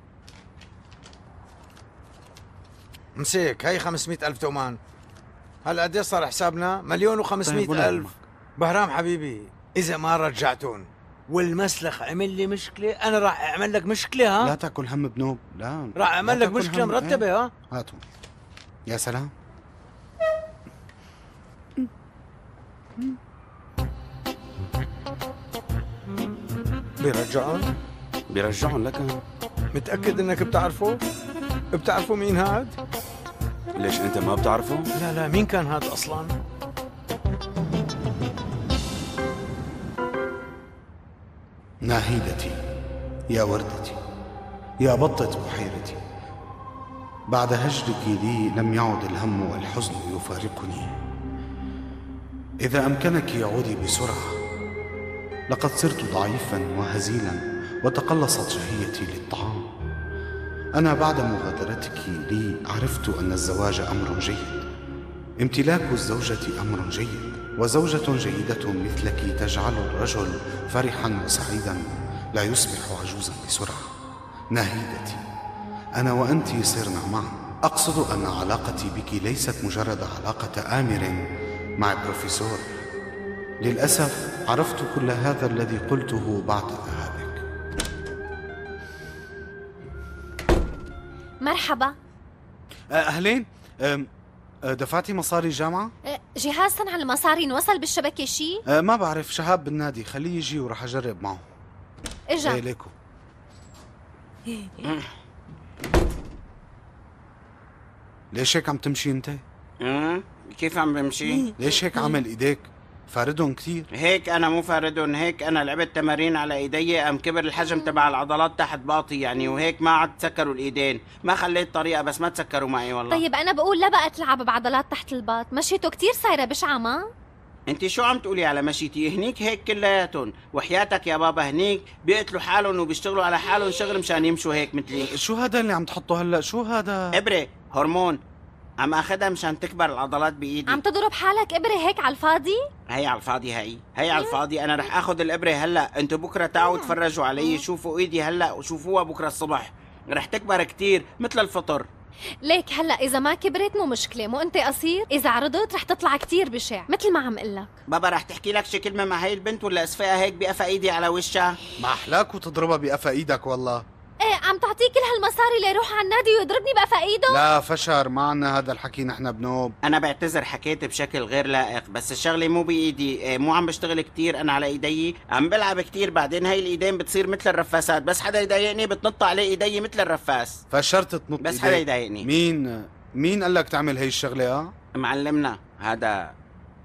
مسيك هي 500,000 تومان. هلا قد صار حسابنا؟ 1,500,000. بهرام حبيبي اذا ما رجعتون والمسلخ عمل لي مشكله انا راح اعمل لك مشكله. ها لا تاكل هم بنوب، لا راح اعمل لك مشكله مرتبه. ها هاتوا. يا سلام. بيرجعون لك. متاكد انك بتعرفه؟ بتعرفوا مين هاد؟ ليش انت ما بتعرفه؟ لا مين كان هاد اصلا؟ ناهيدتي يا وردتي يا بطة بحيرتي، بعد هجرك لي لم يعد الهم والحزن يفارقني. إذا أمكنك عودي بسرعة، لقد صرت ضعيفا وهزيلا وتقلصت شهيتي للطعام. أنا بعد مغادرتك لي عرفت أن الزواج أمر جيد، امتلاك الزوجة أمر جيد، وزوجة جيدة مثلك تجعل الرجل فرحا وسعيدا، لا يصبح عجوزا بسرعة. ناهيدتي، أنا وأنت صرنا معا. أقصد أن علاقتي بك ليست مجرد علاقة آمر مع بروفيسور. للأسف عرفت كل هذا الذي قلته بعد ذهابك. مرحبا. أهلين. دفعتي مصاري الجامعة؟ جهاز صنع المصاري وصل بالشبكة شي؟ ما بعرف، شهاب بالنادي، خليه يجي وراح أجرب معه. اجا. ليكو. ليش هيك عم تمشي انت؟ كيف عم بمشي؟ ليش هيك عامل ايديك؟ فاردهم كثير. هيك انا مو فاردهم، هيك انا لعبت تمارين على ايدي، ام كبر الحجم تبع العضلات تحت باطي يعني، وهيك ما عاد تسكروا الايدين. ما خليت طريقه بس ما تسكروا معي والله. طيب انا بقول لا بقى تلعب بعضلات تحت الباط، مشيته كتير صايره بشعه. ما انت شو عم تقولي على مشيتي؟ هنيك هيك كلياتهم، وحياتك يا بابا هنيك بيقتلوا حالهم وبيشتغلوا على حالهم شغل مشان يمشوا هيك مثلي. شو هذا اللي عم تحطه هلا؟ شو هذا؟ ابره هرمون عم اخذها مشان تكبر العضلات بايدي. عم تضرب حالك ابره هيك على الفاضي؟ هي على الفاضي، هي على الفاضي. انا رح اخذ الابره هلا، انتوا بكره تعالوا تفرجوا علي، شوفوا ايدي هلا وشوفوها بكره الصبح، رح تكبر كتير مثل الفطر. ليك هلا اذا ما كبرت مو مشكله، مو انت قصير، اذا عرضت رح تطلع كتير بشع مثل ما عم قلك. بابا رح تحكي لك شي كلمه مع هي البنت ولا اسفقها هيك بقفا ايدي على وشها؟ ما احلاك وتضربها بقفا ايدك والله. ايه عم تعطيه كل هالمصاري ليروح على النادي ويضربني بقفا ايده؟ لا فشر، ما عنا هذا الحكي نحن بنوب. انا بعتذر حكيت بشكل غير لائق، بس الشغله مو بايدي، مو عم بشتغل كتير انا على ايدي، عم بلعب كتير، بعدين هاي الايدين بتصير مثل الرفاسات، بس حدا يضايقني بتنط عليه ايدي مثل الرفاس. فشرت تنط بس حدا يضايقني. مين قال لك تعمل هي الشغله؟ معلمنا هذا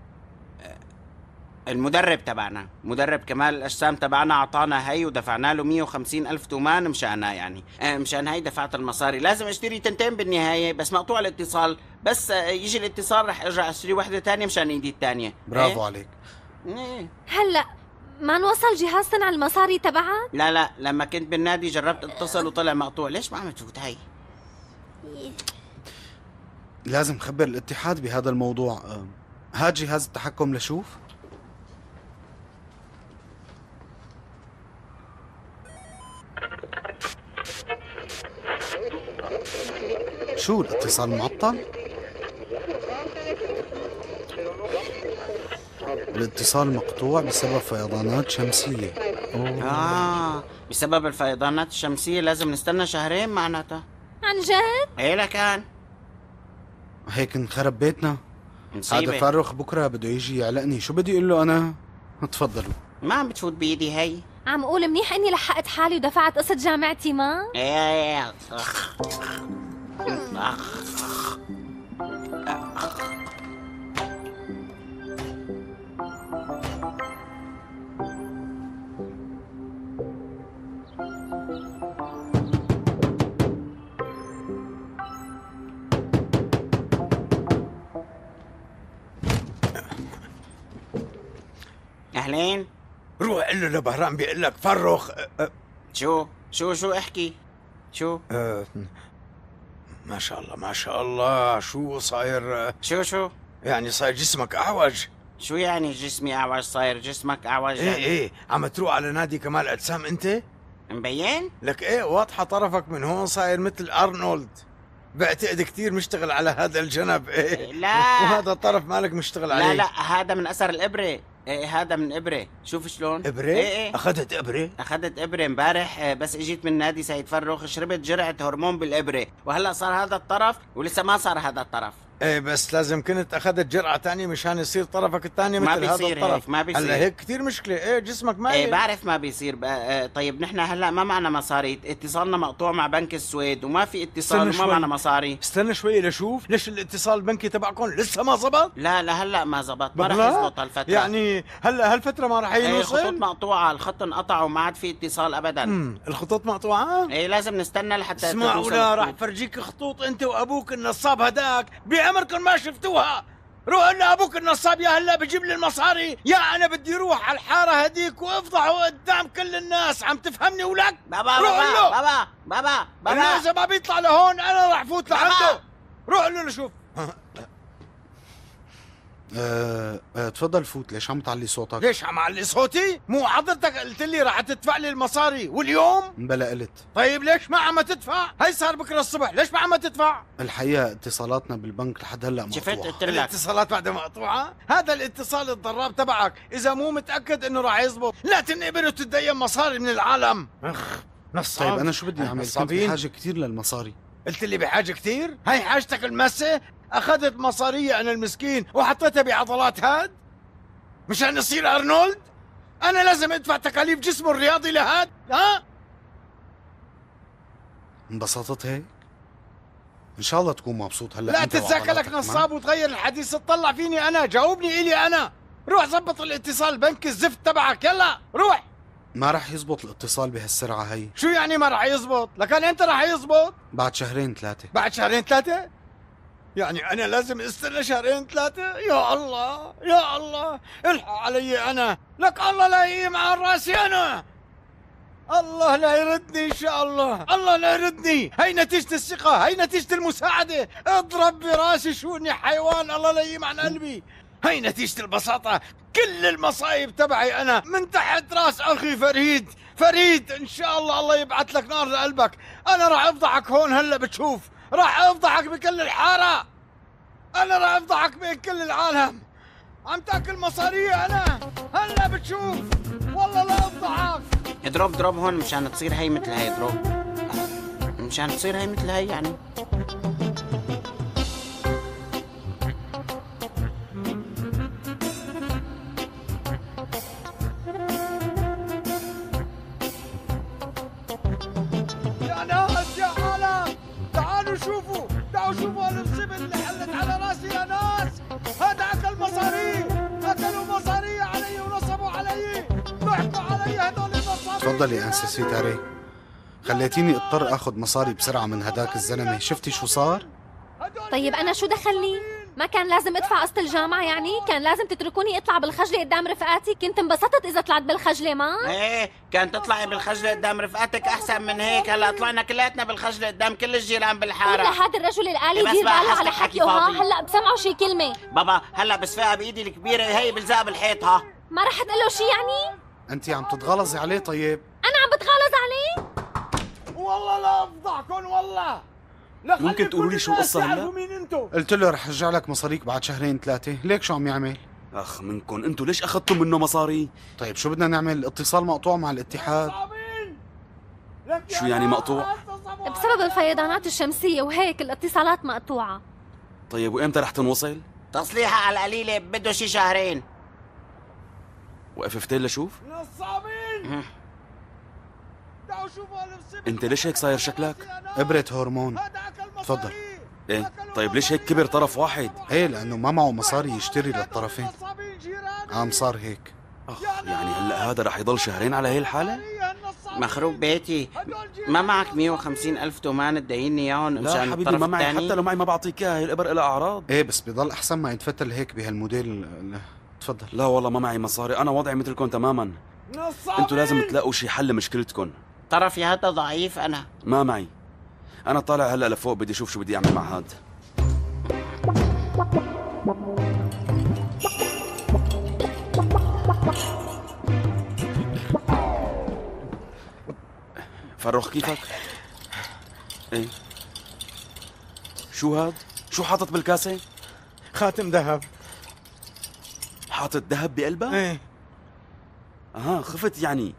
المدرب تبعنا، مدرب كمال الأجسام تبعنا، عطانا هي ودفعنا له 150,000 تومان مشانها يعني. مشان هي دفعت المصاري. لازم اشتري تنتين بالنهاية، بس مقطوع الاتصال، بس يجي الاتصال رح ارجع اشتري وحدة تانية مشان ايدي التانية. برافو عليك. هلا ما نوصل جهاز صنع المصاري تبعها؟ لا لما كنت بالنادي جربت اتصل وطلع مقطوع. ليش ما عم تفوت هي؟ لازم خبر الاتحاد بهذا الموضوع. هات جهاز التحكم لشوف. شو الاتصال معطل؟ الاتصال مقطوع بسبب فيضانات شمسية. بسبب الفيضانات الشمسية لازم نستنى شهرين معناتها. عن جد؟ ايه لكان هيك انخرب بيتنا. نصيبة. هذا فاروق بكره بده يجي يعلقني، شو بدي اقول له انا؟ تفضلوا. ما عم بتفوت بايدي هي. عم قول منيح اني لحقت حالي ودفعت قسط جامعتي. ما ايه اهلين. روح قل له لبهرام بيقول لك فرخ. شو احكي شو؟ ما شاء الله شو صاير؟ شو يعني صاير جسمك اعوج. شو يعني جسمي اعوج صاير جسمك اعوج؟ ايه ايه عم تروح على نادي كمال اجسام انت؟ مبين؟ لك ايه واضحه طرفك من هون صاير مثل ارنولد. بعتقد كثير مشتغل على هذا الجنب ايه. لا وهذا الطرف مالك مشتغل عليه. لا هذا من اثر الابره. ايه هذا من ابره، شوف شلون. ابره؟ ايه اخذت ابره؟ اخذت ابره امبارح بس اجيت من نادي سيد فروخ شربت جرعه هرمون بالابره، وهلا صار هذا الطرف ولسه ما صار هذا الطرف. ايه بس لازم كنت اخذت جرعه ثانيه مشان يصير طرفك الثاني ما مثل هذا بيصير الطرف. هيك، ما بيصير. هلا هيك كثير مشكله. ايه جسمك مايل. ايه بعرف ما بيصير طيب نحن هلا ما معنا مصاري، اتصالنا مقطوع مع بنك السويد وما في اتصال وما معنا مصاري. استنى شوي لشوف ليش الاتصال البنكي تبعكم لسه ما زبط؟ لا هلا ما زبط، ما رح والله؟ يزبط هالفتره. يعني هلا هالفتره ما رح ايه يوصل؟ الخطوط مقطوعه، الخط انقطع وما عاد في اتصال ابدا. الخطوط مقطوعه؟ ايه لازم نستنى لحتى اسمع توصل ولا الخطوط. راح فرجيك خطوط انت وابوك النصاب هداك بعمركم ما شفتوها. روح قول لابوك النصاب يا هلا بجيب لي المصاري، يا انا بدي روح على الحاره هديك وافضحه قدام كل الناس. عم تفهمني ولك؟ بابا روح قول له. بابا انا اذا ما بيطلع لهون انا راح فوت لعنده. روح قول له لشوف. تفضل فوت. ليش عم تعلي صوتك؟ ليش عم علي صوتي؟ مو حضرتك قلت لي راح تدفع لي المصاري واليوم؟ بلا قلت. طيب ليش ما عم تدفع؟ هي صار بكره الصبح، ليش ما عم تدفع؟ الحقيقة اتصالاتنا بالبنك لحد هلا مقطوعة. شفت قلت لك الاتصالات بعدها مقطوعة؟ هذا الاتصال الضراب تبعك، إذا مو متأكد إنه راح يزبط، لا تنقبل وتتدين مصاري من العالم. نصاب. طيب أنا شو بدي أعمل؟ كنت بحاجة كثير للمصاري. قلت لي بحاجة كثير؟ هاي حاجتك المسة؟ أخذت مصارية أنا المسكين وحطيتها بعضلات هاد؟ مشان يصير أرنولد؟ أنا لازم أدفع تكاليف جسمه الرياضي لهاد؟ ها؟ انبسطت هيك؟ إن شاء الله تكون مبسوط هلا. لا أنت تتذاكى لك وعضلاتك نصاب وتغير الحديث، تطلع فيني أنا، جاوبني إلي أنا. روح زبط الاتصال البنكي الزفت تبعك، يلا روح. ما رح يزبط الاتصال بهالسرعة هي. شو يعني ما راح يزبط؟ لكن انت راح يزبط بعد شهرين ثلاثة. بعد شهرين ثلاثة؟ يعني انا لازم استنى شهرين ثلاثة؟ يا الله يا الله، الحق علي انا، لك الله لا يجمع على راسي انا. الله لا يردني ان شاء الله، الله لا يردني. هي نتيجة الثقة، هي نتيجة المساعدة. اضرب براسي شوني حيوان، الله لا يجمع عن قلبي. هي نتيجة البساطة. كل المصايب تبعي أنا من تحت راس أخي فريد. فريد إن شاء الله الله يبعث لك نار لقلبك. أنا راح أفضحك هون هلا بتشوف، راح أفضحك بكل الحارة. أنا راح أفضحك بين كل العالم. عم تاكل مصارية أنا هلا بتشوف، والله لا أفضحك. دروب هون مشان تصير هي مثل هي. دروب مشان تصير هي مثل هي يعني. شوفوا المصيبة اللي حلت على راسي يا ناس. هذا أكل مصاري، أكلوا مصاري علي ونصبوا علي، ضحكوا علي هذول النصابين. تفضل يا أنسة سيتاري، خليتيني اضطر اخذ مصاري بسرعة من هداك الزلمة. شفتي شو صار؟ طيب أنا شو دخلني؟ ما كان لازم ادفع قسط الجامعة يعني؟ كان لازم تتركوني اطلع بالخجلة قدام رفقاتي؟ كنت انبسطت إذا طلعت بالخجلة ما؟ ايه كان تطلعي بالخجلة قدام رفقاتك أحسن من هيك. هلا طلعنا كلياتنا بالخجلة قدام كل الجيران بالحارة. ولا هذا الرجل الآلي بس يدير بقى باله حسك على حكي حكيه ها؟ فاضي. هلا بسمعوا شي كلمة. بابا هلا بسفقها بإيدي الكبيرة هي بلزقها بالحيط. ها ما رح تقول له شي يعني؟ انت عم تتغلظي عليه. طيب أنا عم بتغالظ عليه؟ والله لا أفضحكم والله. ممكن تقولوا لي شو القصة هلا؟ قلت له رح ارجع لك مصاريك بعد شهرين ثلاثة. ليك شو عم يعمل؟ اخ منكم انتوا ليش اخذتوا منه مصاري؟ طيب شو بدنا نعمل؟ الاتصال مقطوع مع الاتحاد. شو يعني مقطوع؟ بسبب الفيضانات الشمسية وهيك الاتصالات مقطوعة. طيب وامتى رح تنوصل؟ تصليحها على القليلة بده شي شهرين. وقفتين لشوف؟ نصابين. انت ليش هيك صاير شكلك؟ ابرة هرمون. تفضل. ايه طيب ليش هيك كبر طرف واحد؟ ايه لانه ما معه مصاري يشتري للطرفين. عم صار هيك. اخ يعني هلا هذا رح يضل شهرين على هي الحالة؟ مخروب بيتي، ما معك 150,000 تومان تديني اياهم لا مشان حبيبي الطرف ما معي، الثاني؟ حتى لو معي ما بعطيك اياها، هي الابر لها اعراض. ايه بس بضل احسن ما يتفتل هيك بهالموديل. تفضل. لا والله ما معي مصاري، انا وضعي مثلكم تماما. انتوا لازم تلاقوا شي حل لمشكلتكم. طرفي هذا ضعيف أنا. ما معي، انا طالع هلا لفوق بدي اشوف شو بدي اعمل مع هاد. فروخ كيفك؟ ايه شو هاد؟ شو حاطط بالكاسة؟ خاتم ذهب. حاطط ذهب بقلبها؟ ايه خفت يعني.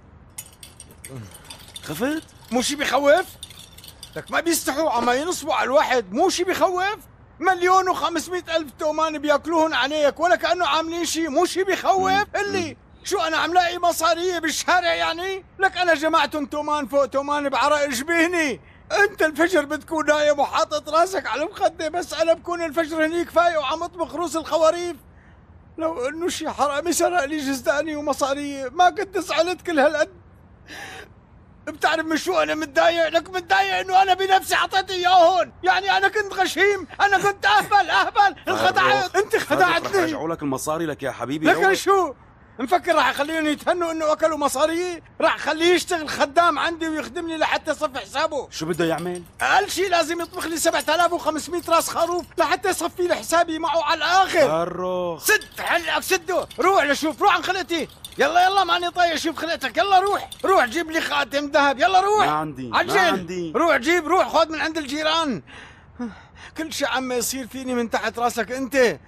خفت؟ مو شي بيخوف؟ لك ما بيستحوا عم ينصبوا على الواحد، مو شي بيخوف؟ 1,500,000 تومان بياكلوهن عليك ولا كأنه عاملين شي، مو شي بيخوف؟ اللي شو انا عم لاقي مصاريه بالشارع يعني؟ لك انا جمعتهم تومان فوق تومان بعرق جبيني. انت الفجر بتكون نايم وحاطط راسك على المخده، بس انا بكون الفجر هنيك فايق وعم اطبخ روس الخواريف. لو انه شي حرامي سرق لي جزداني ومصاريه ما كنت زعلت كل هالقد. بتعرف من شو انا متضايق؟ لك متضايق انه انا بنفسي حطيت اياهن، يعني انا كنت غشيم، انا كنت اهبل انخدعت، انت خدعتني. رح يرجعوا لك المصاري لك يا حبيبي. لك شو؟ مفكر راح اخليهم يتهنوا انه اكلوا مصاري؟ راح اخليه يشتغل خدام عندي ويخدمني لحتى يصفي حسابه. شو بده يعمل؟ اقل شيء لازم يطبخ لي 7500 راس خروف لحتى يصفي لي حسابي معه على الاخر. فروخ سد حلقك سده، روح لشوف، روح عن خلقتي. يلا ماني طايق شوف خلقتك، يلا روح جيب لي خاتم ذهب، يلا روح. ما عندي عجل. ما عندي. روح خذ من عند الجيران. كل شيء عم يصير فيني من تحت راسك انت.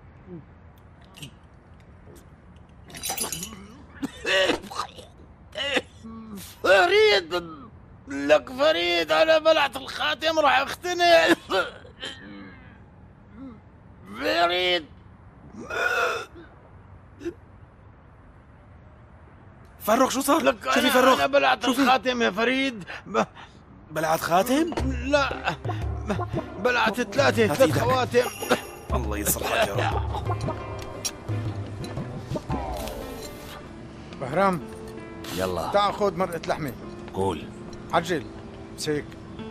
فريد، لك فريد انا بلعت الخاتم راح اختنق. فريد فروخ شو صار؟ لك شو في فروخ؟ انا بلعت الخاتم يا فريد. بلعت خاتم؟ لا بلعت ثلاث خواتم. الله يصلحك يا رب. بهرام يلا تعال خذ مرقة لحمة. قول. عجل سيك.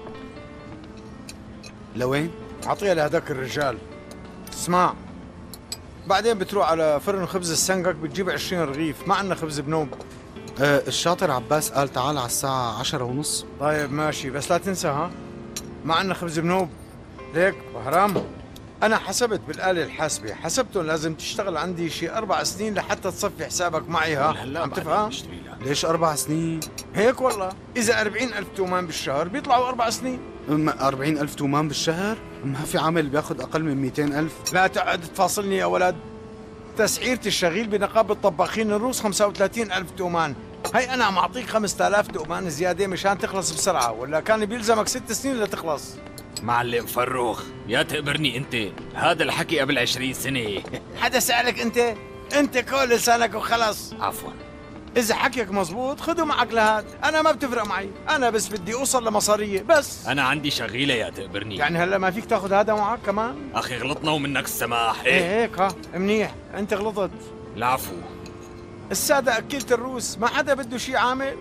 لوين؟ اعطيها لهداك الرجال. اسمع، بعدين بتروح على فرن خبز السنقك بتجيب 20 رغيف، ما عندنا خبز بنوب. الشاطر عباس قال تعال على الساعة 10:30. طيب ماشي، بس لا تنسى ما عندنا خبز بنوب. ليك بهرام أنا حسبت بالآلة الحاسبة، حسبتهم لازم تشتغل عندي شي 4 سنين لحتى تصفي حسابك معي. عم تفهم؟ ليش 4 سنين؟ هيك والله، إذا 40,000 تومان بالشهر بيطلعوا 4 سنين. 40,000 تومان بالشهر؟ ما في عامل بياخد أقل من 200,000. لا تقعد تفاصلني يا ولد. تسعيرة الشغيل بنقابة طباخين الروس 35,000 تومان. هي أنا عم أعطيك 5,000 تومان زيادة مشان تخلص بسرعة، ولا كان بيلزمك 6 سنين لتخلص. معلم فروخ يا تقبرني انت، هذا الحكي قبل 20 سنة. حدا سألك انت؟ انت كل لسانك وخلص. عفوا. إذا حكيك مزبوط خده معك لهاد، أنا ما بتفرق معي، أنا بس بدي أوصل لمصارية بس. أنا عندي شغيلة يا تقبرني. يعني هلا ما فيك تاخذ هذا معك كمان؟ أخي غلطنا ومنك السماح. هيك منيح، أنت غلطت. العفو. السادة أكلت الروس، ما حدا بده شي عامل؟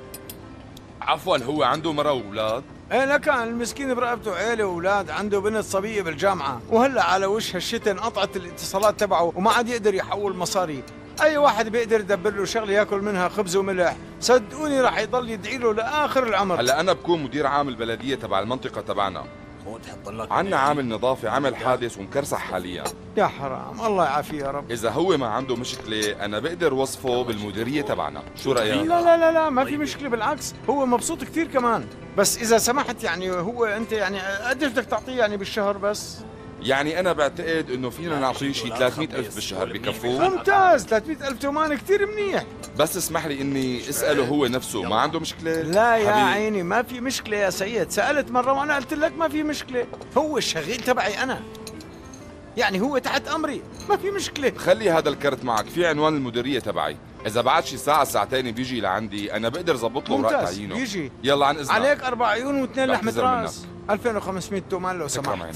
عفوا، هو عنده مرة وأولاد؟ ايه لكان المسكين برقبته عيله واولاد، عنده بنت صبيه بالجامعه، وهلا على وش هالشتاء انقطعت الاتصالات تبعه وما عاد يقدر يحول مصاري. اي واحد بيقدر يدبر له شغله ياكل منها خبز وملح، صدقوني راح يضل يدعي له لاخر العمر. هلا انا بكون مدير عام البلديه تبع المنطقه تبعنا، حط عنا عامل نظافه عمل حادث ومكرسح حاليا. يا حرام، الله يعافيه يا رب. اذا هو ما عنده مشكله انا بقدر وصفه بالمديريه تبعنا، شو رايك؟ لا لا لا لا ما في مشكله، بالعكس هو مبسوط كثير كمان. بس اذا سمحت يعني هو انت يعني قديش بدك تعطيه يعني بالشهر؟ بس يعني انا بعتقد انه فينا نعطيه شي 300,000 بالشهر، بكفوه؟ ممتاز، 300,000 تومان كثير منيح. بس اسمح لي اني اساله هو نفسه، ما عنده مشكله؟ لا يا عيني ما في مشكله يا سيد، سالت مره وانا قلت لك ما في مشكله، هو الشغيل تبعي انا، يعني هو تحت امري، ما في مشكله. خلي هذا الكرت معك، في عنوان المديريه تبعي، اذا بعد شي ساعه ساعتين بيجي لعندي انا بقدر ظبط له اوراق تعيينه. بيجي. يلا عن اذنك. عليك 4 عيون و2 لحمه راس. 2500 تومان لو سمحت.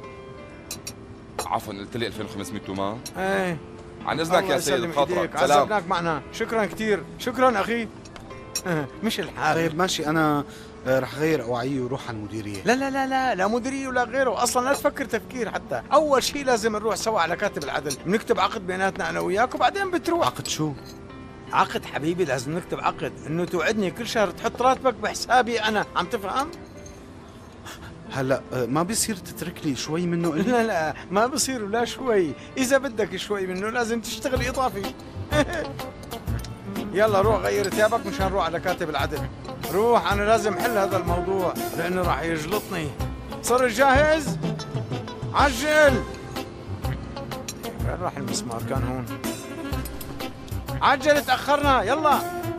عفوا قلت لي 2500 تومان؟ ايه عن اذنك يا سيد بخاطرك. سلام. عذبناك معنا، شكرا كثير، شكرا اخي. مش الحال. طيب ماشي، انا رح غير اوعيه وروح على المديريه. لا لا لا لا لا مديريه ولا غيره، اصلا لا تفكر تفكير حتى. اول شيء لازم نروح سوا على كاتب العدل، بنكتب عقد بيناتنا انا وياك وبعدين بتروح. عقد شو؟ عقد حبيبي، لازم نكتب عقد انه توعدني كل شهر تحط راتبك بحسابي انا، عم تفهم؟ هلا ما بيصير تتركني شوي منه؟ لا لا ما بصير ولا شوي، اذا بدك شوي منه لازم تشتغل اضافي. يلا روح غير ثيابك مشان نروح على كاتب العدل. روح، أنا لازم حل هذا الموضوع لأنه راح يجلطني. صرت جاهز؟ عجل. وين راح المسمار؟ كان هون. عجل، تأخرنا، يلا.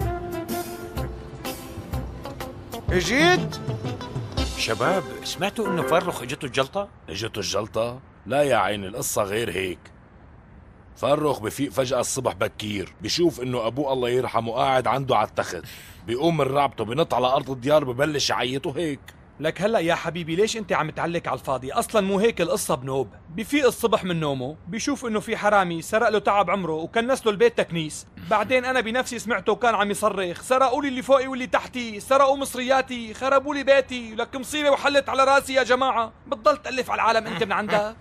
اجيت؟ شباب، سمعتوا انه فرخ اجته الجلطة؟ اجته الجلطة؟ لا يا عيني، القصة غير هيك. فرخ بفيق فجأة الصبح بكير، بيشوف انه ابوه الله يرحمه قاعد عنده على التخت، بيقوم من رعبته بنط على ارض الديار ببلش يعيط وهيك. لك هلا يا حبيبي ليش انت عم تعلق على الفاضي؟ اصلا مو هيك القصه بنوب. بفيق الصبح من نومه بيشوف انه في حرامي سرق له تعب عمره وكنس له البيت تكنيس. بعدين انا بنفسي سمعته وكان عم يصرخ سرقوا لي اللي فوقي واللي تحتي، سرقوا مصرياتي، خربوا لي بيتي، لك مصيبه وحلت على راسي يا جماعه. بتضل تالف على العالم انت من عندك.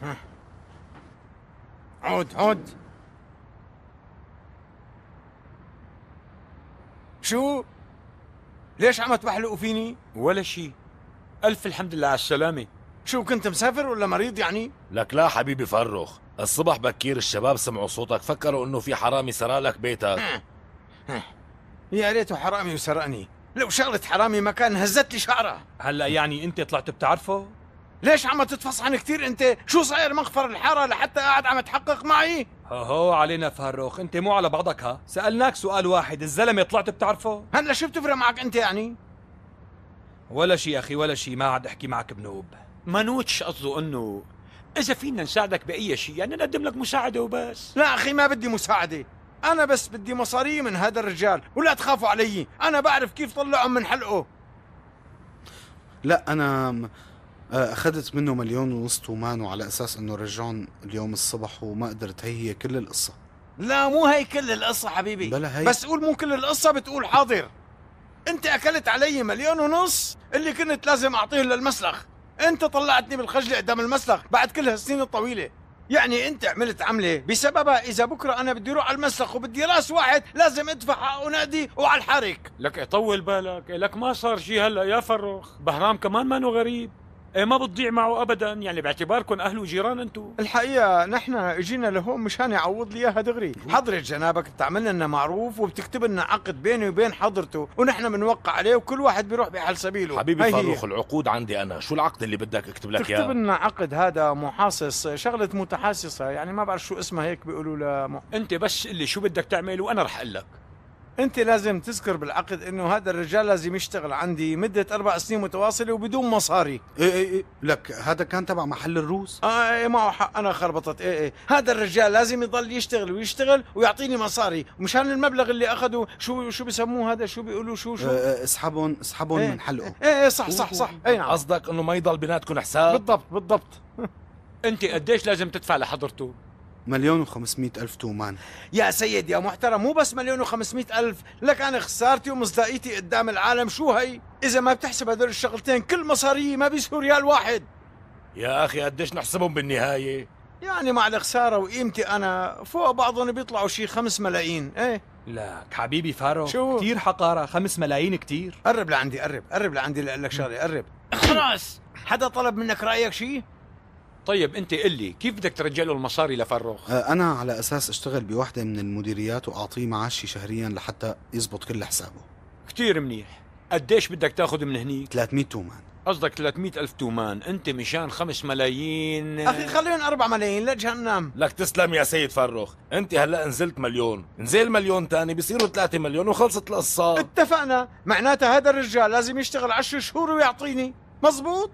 عود. شو؟ ليش عم تبحلقوا فيني؟ ولا شيء، ألف الحمد لله على السلامة. شو كنت مسافر ولا مريض يعني؟ لك لا حبيبي فرخ، الصبح بكير الشباب سمعوا صوتك فكروا انه في حرامي سرق لك بيتك. يا ريته حرامي وسرقني، لو شغلة حرامي ما كان هزت لي شعره. هلا يعني انت طلعت بتعرفه؟ ليش عم تتفصحن كثير انت؟ شو صاير مغفر الحارة لحتى قاعد عم تحقق معي؟ هو علينا فرخ، انت مو على بعضك. ها سألناك سؤال واحد، الزلمة طلعت بتعرفه؟ هلا شو بتفرق معك انت يعني؟ ولا شيء اخي ولا شيء، ما عاد احكي معك بنوب. مانوتش قصده انه اذا فينا نساعدك باي شيء يعني نقدم لك مساعدة وبس. لا اخي، ما بدي مساعدة، انا بس بدي مصاري من هذا الرجال، ولا تخافوا علي، انا بعرف كيف طلعهم من حلقه. لا انا اخذت منه 1.5 مليون تومان وعلى اساس انه رجعون اليوم الصبح وما قدرت. هي كل القصة. لا مو هي كل القصة حبيبي، بلا هي. بس قول مو كل القصة بتقول حاضر. انت اكلت علي 1.5 مليون اللي كنت لازم اعطيه للمسلخ، انت طلعتني بالخجلة قدام المسلخ بعد كل هالسنين الطويلة. يعني انت عملت عملة بسببها اذا بكرة انا بدي اروح على المسلخ وبدي راس واحد لازم ادفع حقه نقدي وعلى الحرك. لك طول بالك، لك ما صار شيء هلا يا فرخ. بهرام كمان ما غريب، ايه ما بتضيع معه ابدا، يعني باعتباركم اهل وجيران انتو. الحقيقه نحن اجينا لهون مشان يعوض لي اياها دغري. حضرة جنابك بتعمل لنا معروف وبتكتب لنا عقد بيني وبين حضرته ونحن بنوقع عليه وكل واحد بيروح بحال سبيله. حبيبي فرخ، العقود عندي انا، شو العقد اللي بدك اكتب لك اياه؟ تكتب لنا عقد هذا محاصص، شغله متحاسصه، يعني ما بعرف شو اسمها هيك بيقولوا له. انت بس اللي شو بدك تعمل وانا رح اقول لك. انت لازم تذكر بالعقد انه هذا الرجال لازم يشتغل عندي مدة 4 سنين متواصلة وبدون مصاري. ايه لك هذا كان تبع محل الروس. ايه معه حق، انا خربطت. ايه هذا الرجال لازم يضل يشتغل ويشتغل ويعطيني مصاري، مشان المبلغ اللي اخذه شو بيسموه هذا، شو بيقولوا شو اسحبهم ايه من حلقه. ايه صح. اي نعم. قصدك انه ما يضل بيناتكم حساب؟ بالضبط. انت قديش لازم تدفع لحضرته؟ 1,500,000 تومان. يا سيد يا محترم، مو بس 1,500,000، لك أنا خسارتي ومصداقيتي قدام العالم شو هي؟ إذا ما بتحسب هدول الشغلتين كل مصاري ما بيسهوا ريال واحد. يا أخي قديش نحسبهم بالنهاية؟ يعني مع الخسارة وقيمتي أنا فوق بعضهم بيطلعوا شي 5 ملايين. إيه لك حبيبي فاروق، شو؟ كتير حقارة، 5 ملايين كتير. قرب لعندي، قرب لعندي لأقول لك شغلة، قرب. خلاص، حدا طلب منك رأيك شي؟ طيب انت قل لي كيف بدك ترجع له المصاري لفرخ؟ انا على اساس اشتغل بوحده من المديريات واعطيه معاشي شهريا لحتى يزبط كل حسابه. كتير منيح. قديش بدك تاخذ من هنيك؟ 300 تومان. قصدك 300,000 تومان، انت مشان 5 ملايين. اخي خليهم 4 ملايين لجهنم. لك تسلم يا سيد فرخ، انت هلا نزلت 1,000,000، نزل 1,000,000 تاني بصيروا 3 مليون وخلصت القصة. اتفقنا، معناتها هذا الرجال لازم يشتغل 10 شهور ويعطيني، مزبوط؟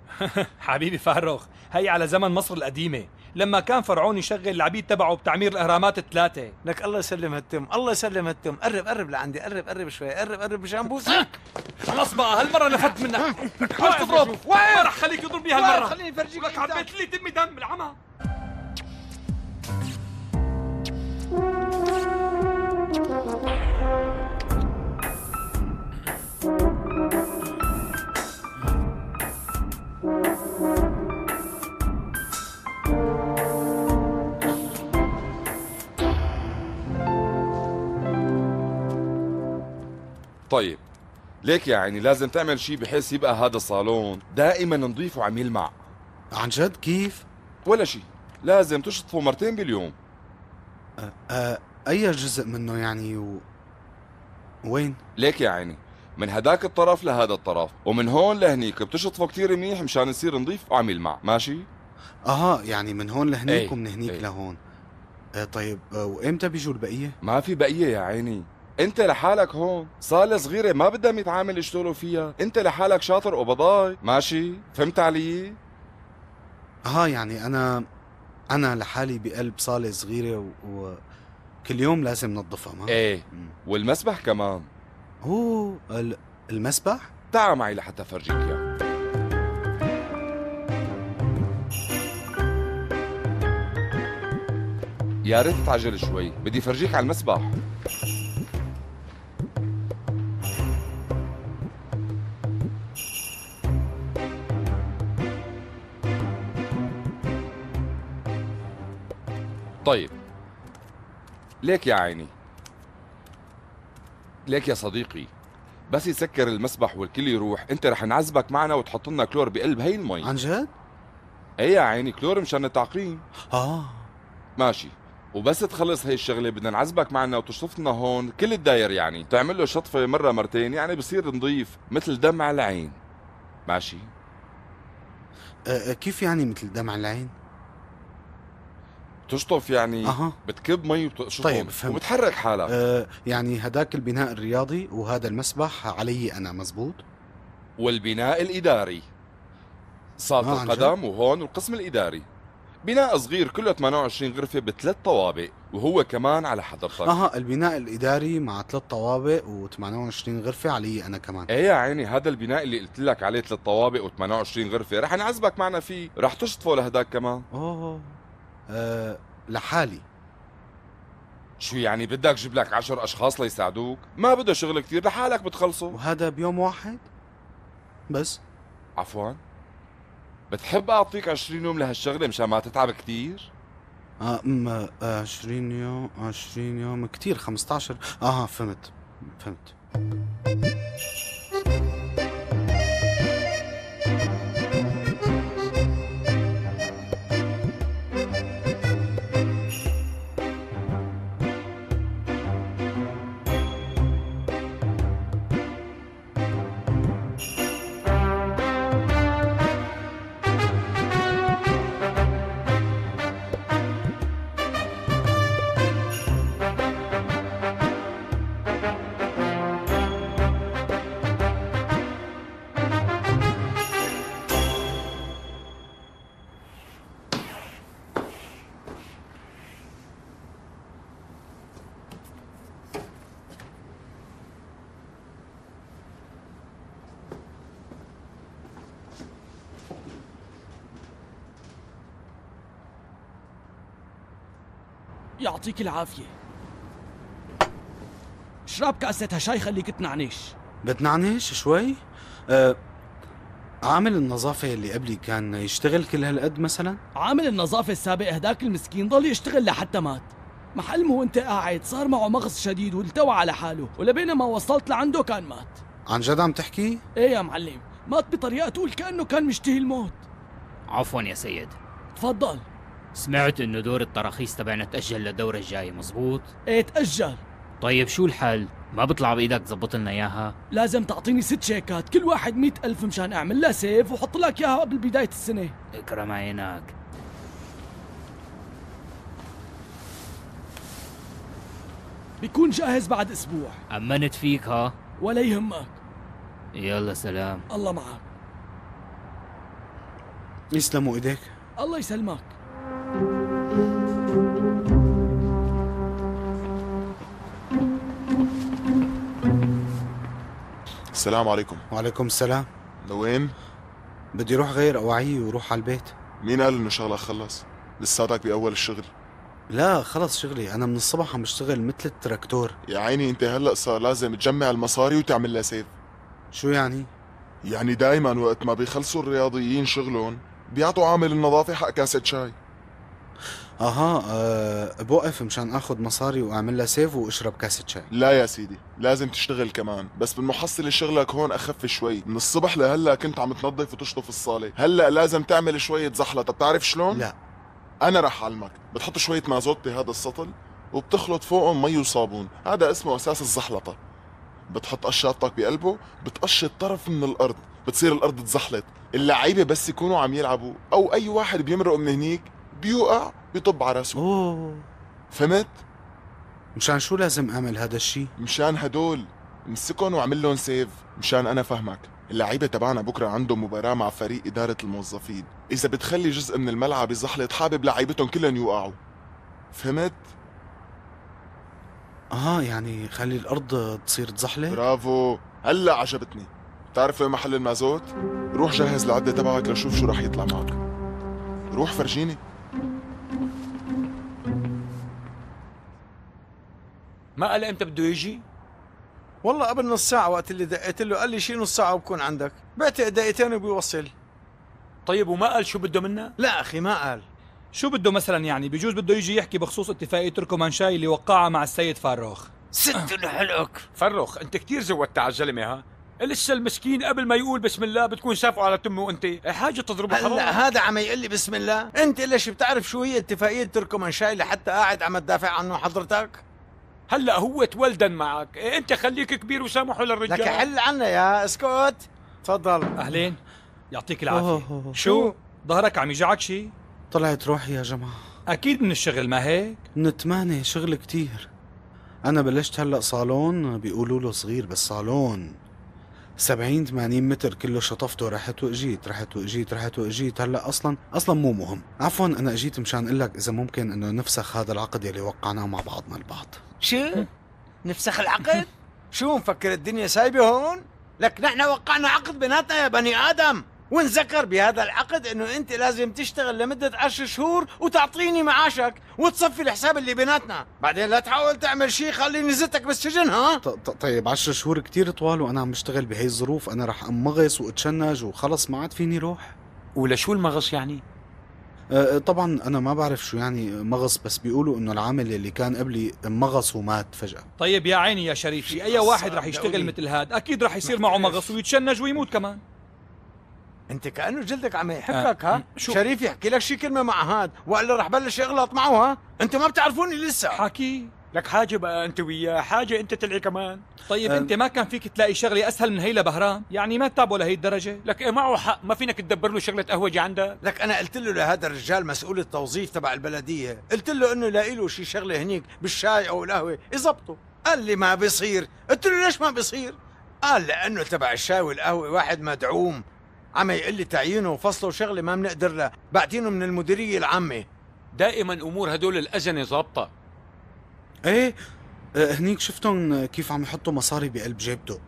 حبيبي فاروق، هي على زمن مصر القديمة لما كان فرعون يشغل العبيد تبعه بتعمير الأهرامات ال3. لك الله يسلم هالتم، الله يسلم هالتم. قرب لعندي، قرب شوي، قرب مشان بوسك. خلص بقى هالمرة نفدت منك. ما تضرب، ما رح خليك تضربني هالمرة. خليني فرجيك. لك عبيت لي تمي دم العمى. طيب ليك يا عيني لازم تعمل شيء بحيث يبقى هذا الصالون دائما نظيف وعم يلمع. عن جد كيف؟ ولا شيء، لازم تشطفه 2 باليوم. اي جزء منه يعني وين؟ ليك يا عيني من هداك الطرف لهذا الطرف، ومن هون لهنيك بتشطفه كتير منيح مشان يصير نظيف وعميل مع، ماشي؟ يعني من هون لهنيك ايه. ومن هنيك ايه. لهون. طيب وامتى بيجوا البقيه؟ ما في بقيه يا عيني، انت لحالك هون، صالة صغيرة ما بدهم يتعامل يشتغلوا فيها، انت لحالك شاطر وبضاي، ماشي؟ فهمت علي؟ يعني انا لحالي بقلب صالة صغيرة وكل يوم لازم نظفها. ما ايه، والمسبح كمان. المسبح؟ تعا معي لحتى افرجيك اياه. يا ريت تعجل شوي، بدي فرجيك على المسبح. طيب ليك يا عيني، ليك يا صديقي، بس يسكر المسبح والكل يروح انت رح نعذبك معنا وتحط لنا كلور بقلب هي المي. عن جد؟ ايه يا عيني، كلور مشان التعقيم. ماشي، وبس تخلص هي الشغله بدنا نعذبك معنا وتشطف لنا هون كل الداير، يعني تعمل له شطفه مره مرتين، يعني بصير نظيف مثل دمع العين. ماشي؟ كيف يعني مثل دمع العين؟ تشطف يعني بتكب مي وبتشطفهم. طيب فهمت. وبتحرك حالك. يعني هداك البناء الرياضي وهذا المسبح علي انا، مزبوط؟ والبناء الاداري صالة القدم وهون والقسم الاداري، بناء صغير كله 28 غرفة ب3 طوابق، وهو كمان على حضرتك. البناء الإداري مع 3 طوابق و28 غرفة علي أنا كمان. ايه يا عيني، هذا البناء اللي قلت لك عليه 3 طوابق و28 غرفة رح نعذبك معنا فيه، رح تشطفه لهداك كمان. لحالي. شو يعني بدك جيب لك 10 أشخاص ليساعدوك؟ ما بده شغل كتير، لحالك بتخلصه. وهذا بيوم واحد بس؟ عفواً، بتحب أعطيك 20 يوم لهالشغلة مشان ما تتعب كتير؟ 20 يوم 20 يوم كتير، 15. فهمت. يعطيك العافية. اشرب كاسة شاي خليك تنعنش. بتنعنش شوي؟ عامل النظافة اللي قبلي كان يشتغل كل هالقد مثلا؟ عامل النظافة السابق هداك المسكين ضل يشتغل لحتى مات. محل مو انت قاعد صار معه مغص شديد والتوى على حاله، ولبين ما وصلت لعنده كان مات. عن جد عم تحكي؟ ايه يا معلم، مات بطريقة تقول كأنه كان مشتهي الموت. عفوا يا سيد. تفضل. سمعت انه دور التراخيص تبعنا تأجل للدورة الجاية، مزبوط؟ ايه تأجل. طيب شو الحل؟ ما بيطلع بإيدك تزبط لنا إياها؟ لازم تعطيني 6 شيكات، كل واحد 100,000 مشان أعمل لها سيف وحط لك إياها قبل بداية السنة. اكرم عينك. بيكون جاهز بعد أسبوع. أمنت فيك ها؟ ولا يهمك. يلا سلام. الله معك. يسلموا إيديك. الله يسلمك. السلام عليكم. وعليكم السلام. لوين؟ بدي روح غير أواعي وروح على البيت. مين قال انه شغلك خلص؟ لساتك بأول الشغل. لا خلص شغلي، أنا من الصبح عم بشتغل مثل التراكتور. يا عيني انت هلأ صار لازم تجمع المصاري وتعمل لها سيف. شو يعني؟ يعني دايما وقت ما بيخلصوا الرياضيين شغلهم بيعطوا عامل النظافة حق كاسة شاي. بوقف مشان اخذ مصاري واعمل لها سيف واشرب كاسة شاي. لا يا سيدي، لازم تشتغل كمان، بس بالمحصلة شغلك هون اخف شوي. من الصبح لهلا كنت عم تنظف وتشطف الصالة، هلا لازم تعمل شوية زحلطة. بتعرف شلون؟ لا. انا رح اعلمك. بتحط شوية مازوت بهذا السطل وبتخلط فوقهم مي وصابون، هذا اسمه اساس الزحلطة. بتحط قشاطك بقلبه، بتقشط طرف من الارض، بتصير الارض تزحلط. اللعيبه بس يكونوا عم يلعبوا او اي واحد بيمرق من هنيك بيوقع بيطب على راسه. اوه فهمت؟ مشان شو لازم اعمل هذا الشيء؟ مشان هدول امسكهم واعمل لهم سيف. مشان انا فهمك، اللعيبه تبعنا بكره عندهم مباراه مع فريق اداره الموظفين، اذا بتخلي جزء من الملعب يزحلط حابب لعيبتهم كلهم يوقعوا. فهمت؟ يعني خلي الارض تصير تزحلق. برافو، هلا عجبتني. بتعرف وين محل المازوت؟ روح جهز العدة تبعك لشوف شو رح يطلع معك. روح فرجيني. ما قال امتى بده يجي؟ والله قبل نص ساعة وقت اللي دقيت له قال لي شي نص ساعة وبكون عندك، بعتقد دقيقتين وبيوصل. طيب وما قال شو بده منا؟ لا أخي ما قال. شو بده مثلا يعني؟ بجوز بده يجي يحكي بخصوص اتفاقية تركمانشاي اللي وقعها مع السيد فاروخ. ست لحلقك فروخ، انت كتير زودت على الزلمة ها؟ لسه المسكين قبل ما يقول بسم الله بتكون سافقه على تمه وانت حاجة تضربه حرام. هلا هذا عم يقول لي بسم الله، انت ليش بتعرف شو هي اتفاقية تركمانشاي لحتى قاعد عم تدافع عنه حضرتك؟ هلا هو تولدن معك، انت خليك كبير وسامحه للرجال. لك حل عنا يا اسكت. تفضل. اهلين، يعطيك العافية. شو؟ ظهرك عم يجعك شي؟ طلعت روحي يا جماعة. أكيد من الشغل ما هيك؟ من 8 شغل كتير. أنا بلشت هلأ صالون بيقولوا له صغير، بس صالون 70-80 متر كله شطفته، رحت وإجيت. هلأ أصلا مو مهم. عفوا أنا إجيت مشان أقول لك إذا ممكن إنه نفسخ هذا العقد يلي وقعناه مع بعضنا البعض. شو؟ نفسخ العقد؟ شو مفكر الدنيا سايبة هون؟ لك نحن وقعنا عقد بيناتنا يا بني آدم، ونذكر بهذا العقد انه انت لازم تشتغل لمدة 10 شهور وتعطيني معاشك وتصفي الحساب اللي بيناتنا، بعدين لا تحاول تعمل شيء خليني زتك بالسجن. ها؟ طيب 10 شهور كتير طوال وانا عم بشتغل بهي الظروف، انا رح امغص واتشنج وخلص ما عاد فيني روح. ولا شو المغص يعني؟ طبعا انا ما بعرف شو يعني مغص، بس بيقولوا انه العامل اللي كان قبلي مغص ومات فجأة. طيب يا عيني يا شريفي، اي واحد رح يشتغل مثل هاد اكيد رح يصير معه مغص ويتشنج ويموت كمان. انت كأنه جلدك عم يحكك. ها؟ شريف يحكي لك شي كلمة مع هاد والا رح بلش يغلط معه. ها؟ انت ما بتعرفوني لسه. حكي لك حاجة بقى انت وياه، حاجة انت تلعي كمان. طيب انت ما كان فيك تلاقي شغلة اسهل من هي لبهرام؟ يعني ما تتعبوا لهي الدرجة؟ لك ايه معه حق، ما فينك تدبر له شغلة قهوجي عندك؟ لك انا قلت له لهذا الرجال مسؤول التوظيف تبع البلدية، قلت له انه لاقي له شي شغلة هنيك بالشاي او القهوة يزبطه. قال لي ما بيصير. قلت له ليش ما بيصير؟ قال لانه تبع الشاي والقهوة واحد مدعوم، عم يقول لي تعيينه وفصله شغله ما بنقدر له، بعتينه من المديريه العامه. دائما امور هدول الازنه ظابطه. ايه هنيك شفتهم كيف عم يحطوا مصاري بقلب جيبته.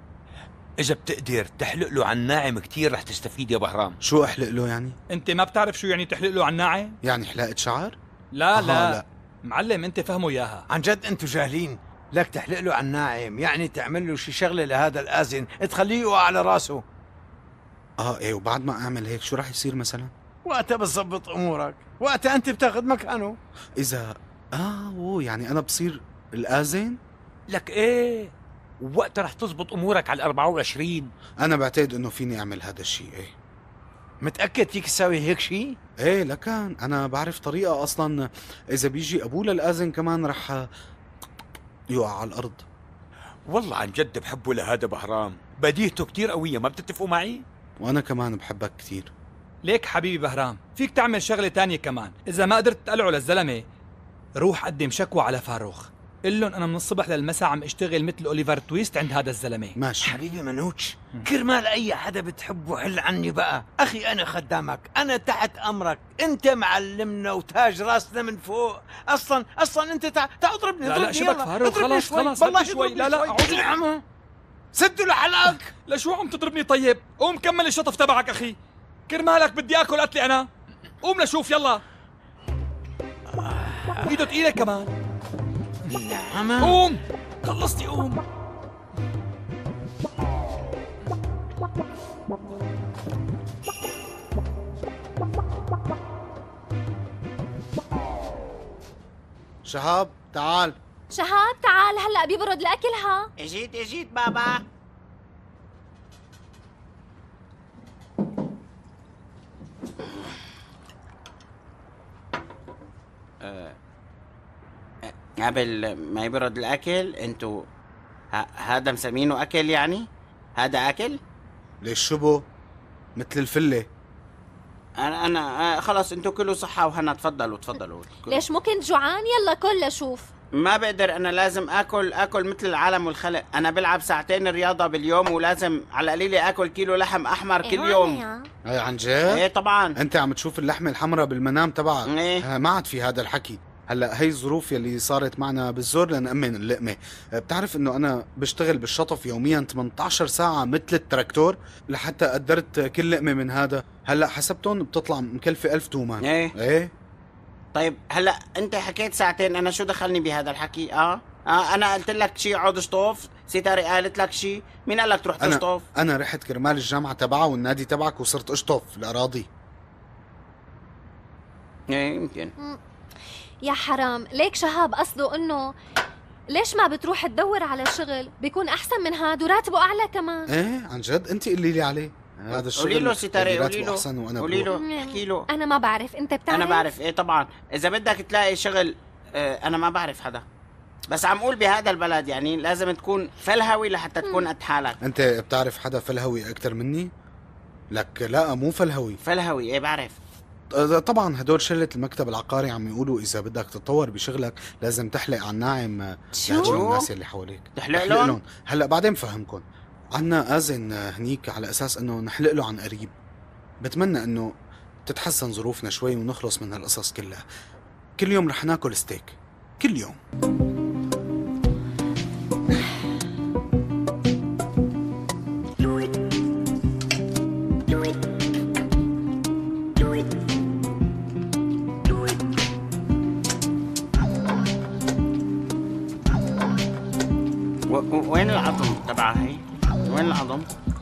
اذا بتقدر تحلق له عن ناعم كثير رح تستفيد يا بهرام. شو احلق له يعني؟ انت ما بتعرف شو يعني تحلق له عن ناعم؟ يعني حلاقة شعر؟ لا معلم انت فهمه اياها. عن جد انتو جاهلين. لك تحلق له عن ناعم يعني تعمل له شي شغله لهذا الآذن تخليه يقع على راسه. ايه وبعد ما اعمل هيك شو رح يصير مثلا؟ وقتها بتظبط امورك، وقتها انت بتاخذ مكانه. اذا يعني انا بصير الآذن؟ لك ايه وقتها رح تزبط امورك على 24. انا بعتقد انه فيني اعمل هذا الشيء. ايه متأكد فيك تساوي هيك شيء؟ ايه لكن انا بعرف طريقة اصلا اذا بيجي ابوه للآذن كمان رح يقع على الارض. والله عن جد بحبه لهذا بهرام، بديهته كتير قوية، ما بتتفقوا معي؟ وانا كمان بحبك كتير. ليك حبيبي بهرام فيك تعمل شغلة تانية كمان، إذا ما قدرت تقلعه للزلمة روح قدم شكوى على فاروخ، قل لهم أنا من الصبح للمساء عم اشتغل مثل أوليفر تويست عند هذا الزلمة. ماشي حبيبي منوتش، كرمال أي حدا بتحبه حل عني بقى. أخي أنا خدامك، أنا تحت أمرك، أنت معلمنا وتاج راسنا من فوق. أصلا أنت تعال اضربني. لا شبك فاروق، خلاص والله شوي. لا عمو سدوا لحلقك. لشو عم تضربني؟ طيب قوم كمل الشطف تبعك أخي، كرمالك بدي آكل قتلي أنا. قوم لشوف يلا. ايده تقيلة كمان. قوم خلصتي قوم. شهاب تعال. شهاب تعال هلا بيبرد الاكل. ها اجيت بابا. قبل ما يبرد الاكل انتوا هذا مسمينه اكل يعني؟ هذا اكل؟ ليش شبه؟ مثل الفله. انا خلص انتوا كلوا صحة وهنا. تفضلوا. ليش مو كنت جوعان؟ يلا كل لشوف. ما بقدر، انا لازم اكل مثل العالم والخلق. انا بلعب 2 ساعة رياضة باليوم ولازم على القليلة اكل كيلو لحم احمر كل يوم. اي عن جد؟ ايه طبعا. انت عم تشوف اللحمة الحمراء بالمنام تبعك. ايه. ما عاد في هذا الحكي. هلا هي الظروف يلي صارت معنا بالزور لنأمن اللقمة. بتعرف انه انا بشتغل بالشطف يوميا 18 ساعة مثل التراكتور لحتى قدرت كل لقمة من هذا. هلا حسبتهم بتطلع مكلفة 1000 تومان. ايه. طيب هلا انت حكيت 2 ساعة، انا شو دخلني بهذا الحكي؟ انا قلت لك شيء عود اشطف، ستاري قالت لك شيء، مين قال لك تروح تشطف؟ انا رحت كرمال الجامعة تبعها والنادي تبعك وصرت اشطف الاراضي. ايه يمكن. يا حرام، ليك شهاب قصده انه ليش ما بتروح تدور على شغل بيكون احسن من هاد وراتبه اعلى كمان. ايه عن جد؟ انت قولي لي عليه هذا الشغل. قولي له ستاري، قولي له احكي له. انا ما بعرف، انت بتعرف؟ انا بعرف، ايه طبعا. اذا بدك تلاقي شغل انا ما بعرف حدا، بس عم اقول بهذا البلد يعني لازم تكون فلهوي لحتى تكون قد حالك. انت بتعرف حدا فلهوي اكثر مني؟ لك لا مو فلهوي. فلهوي ايه بعرف. طبعا هدول شلة المكتب العقاري عم يقولوا اذا بدك تتطور بشغلك لازم تحلق على الناعم لهدول الناس اللي حواليك. تحلق لهم؟ هلا بعدين بفهمكم. عنا اذن هنيك على اساس انه نحلق له عن قريب. بتمنى انه تتحسن ظروفنا شوي ونخلص من هالقصص كلها. كل يوم رح ناكل ستيك كل يوم. وين العظم تبعها هي؟ وين العظم؟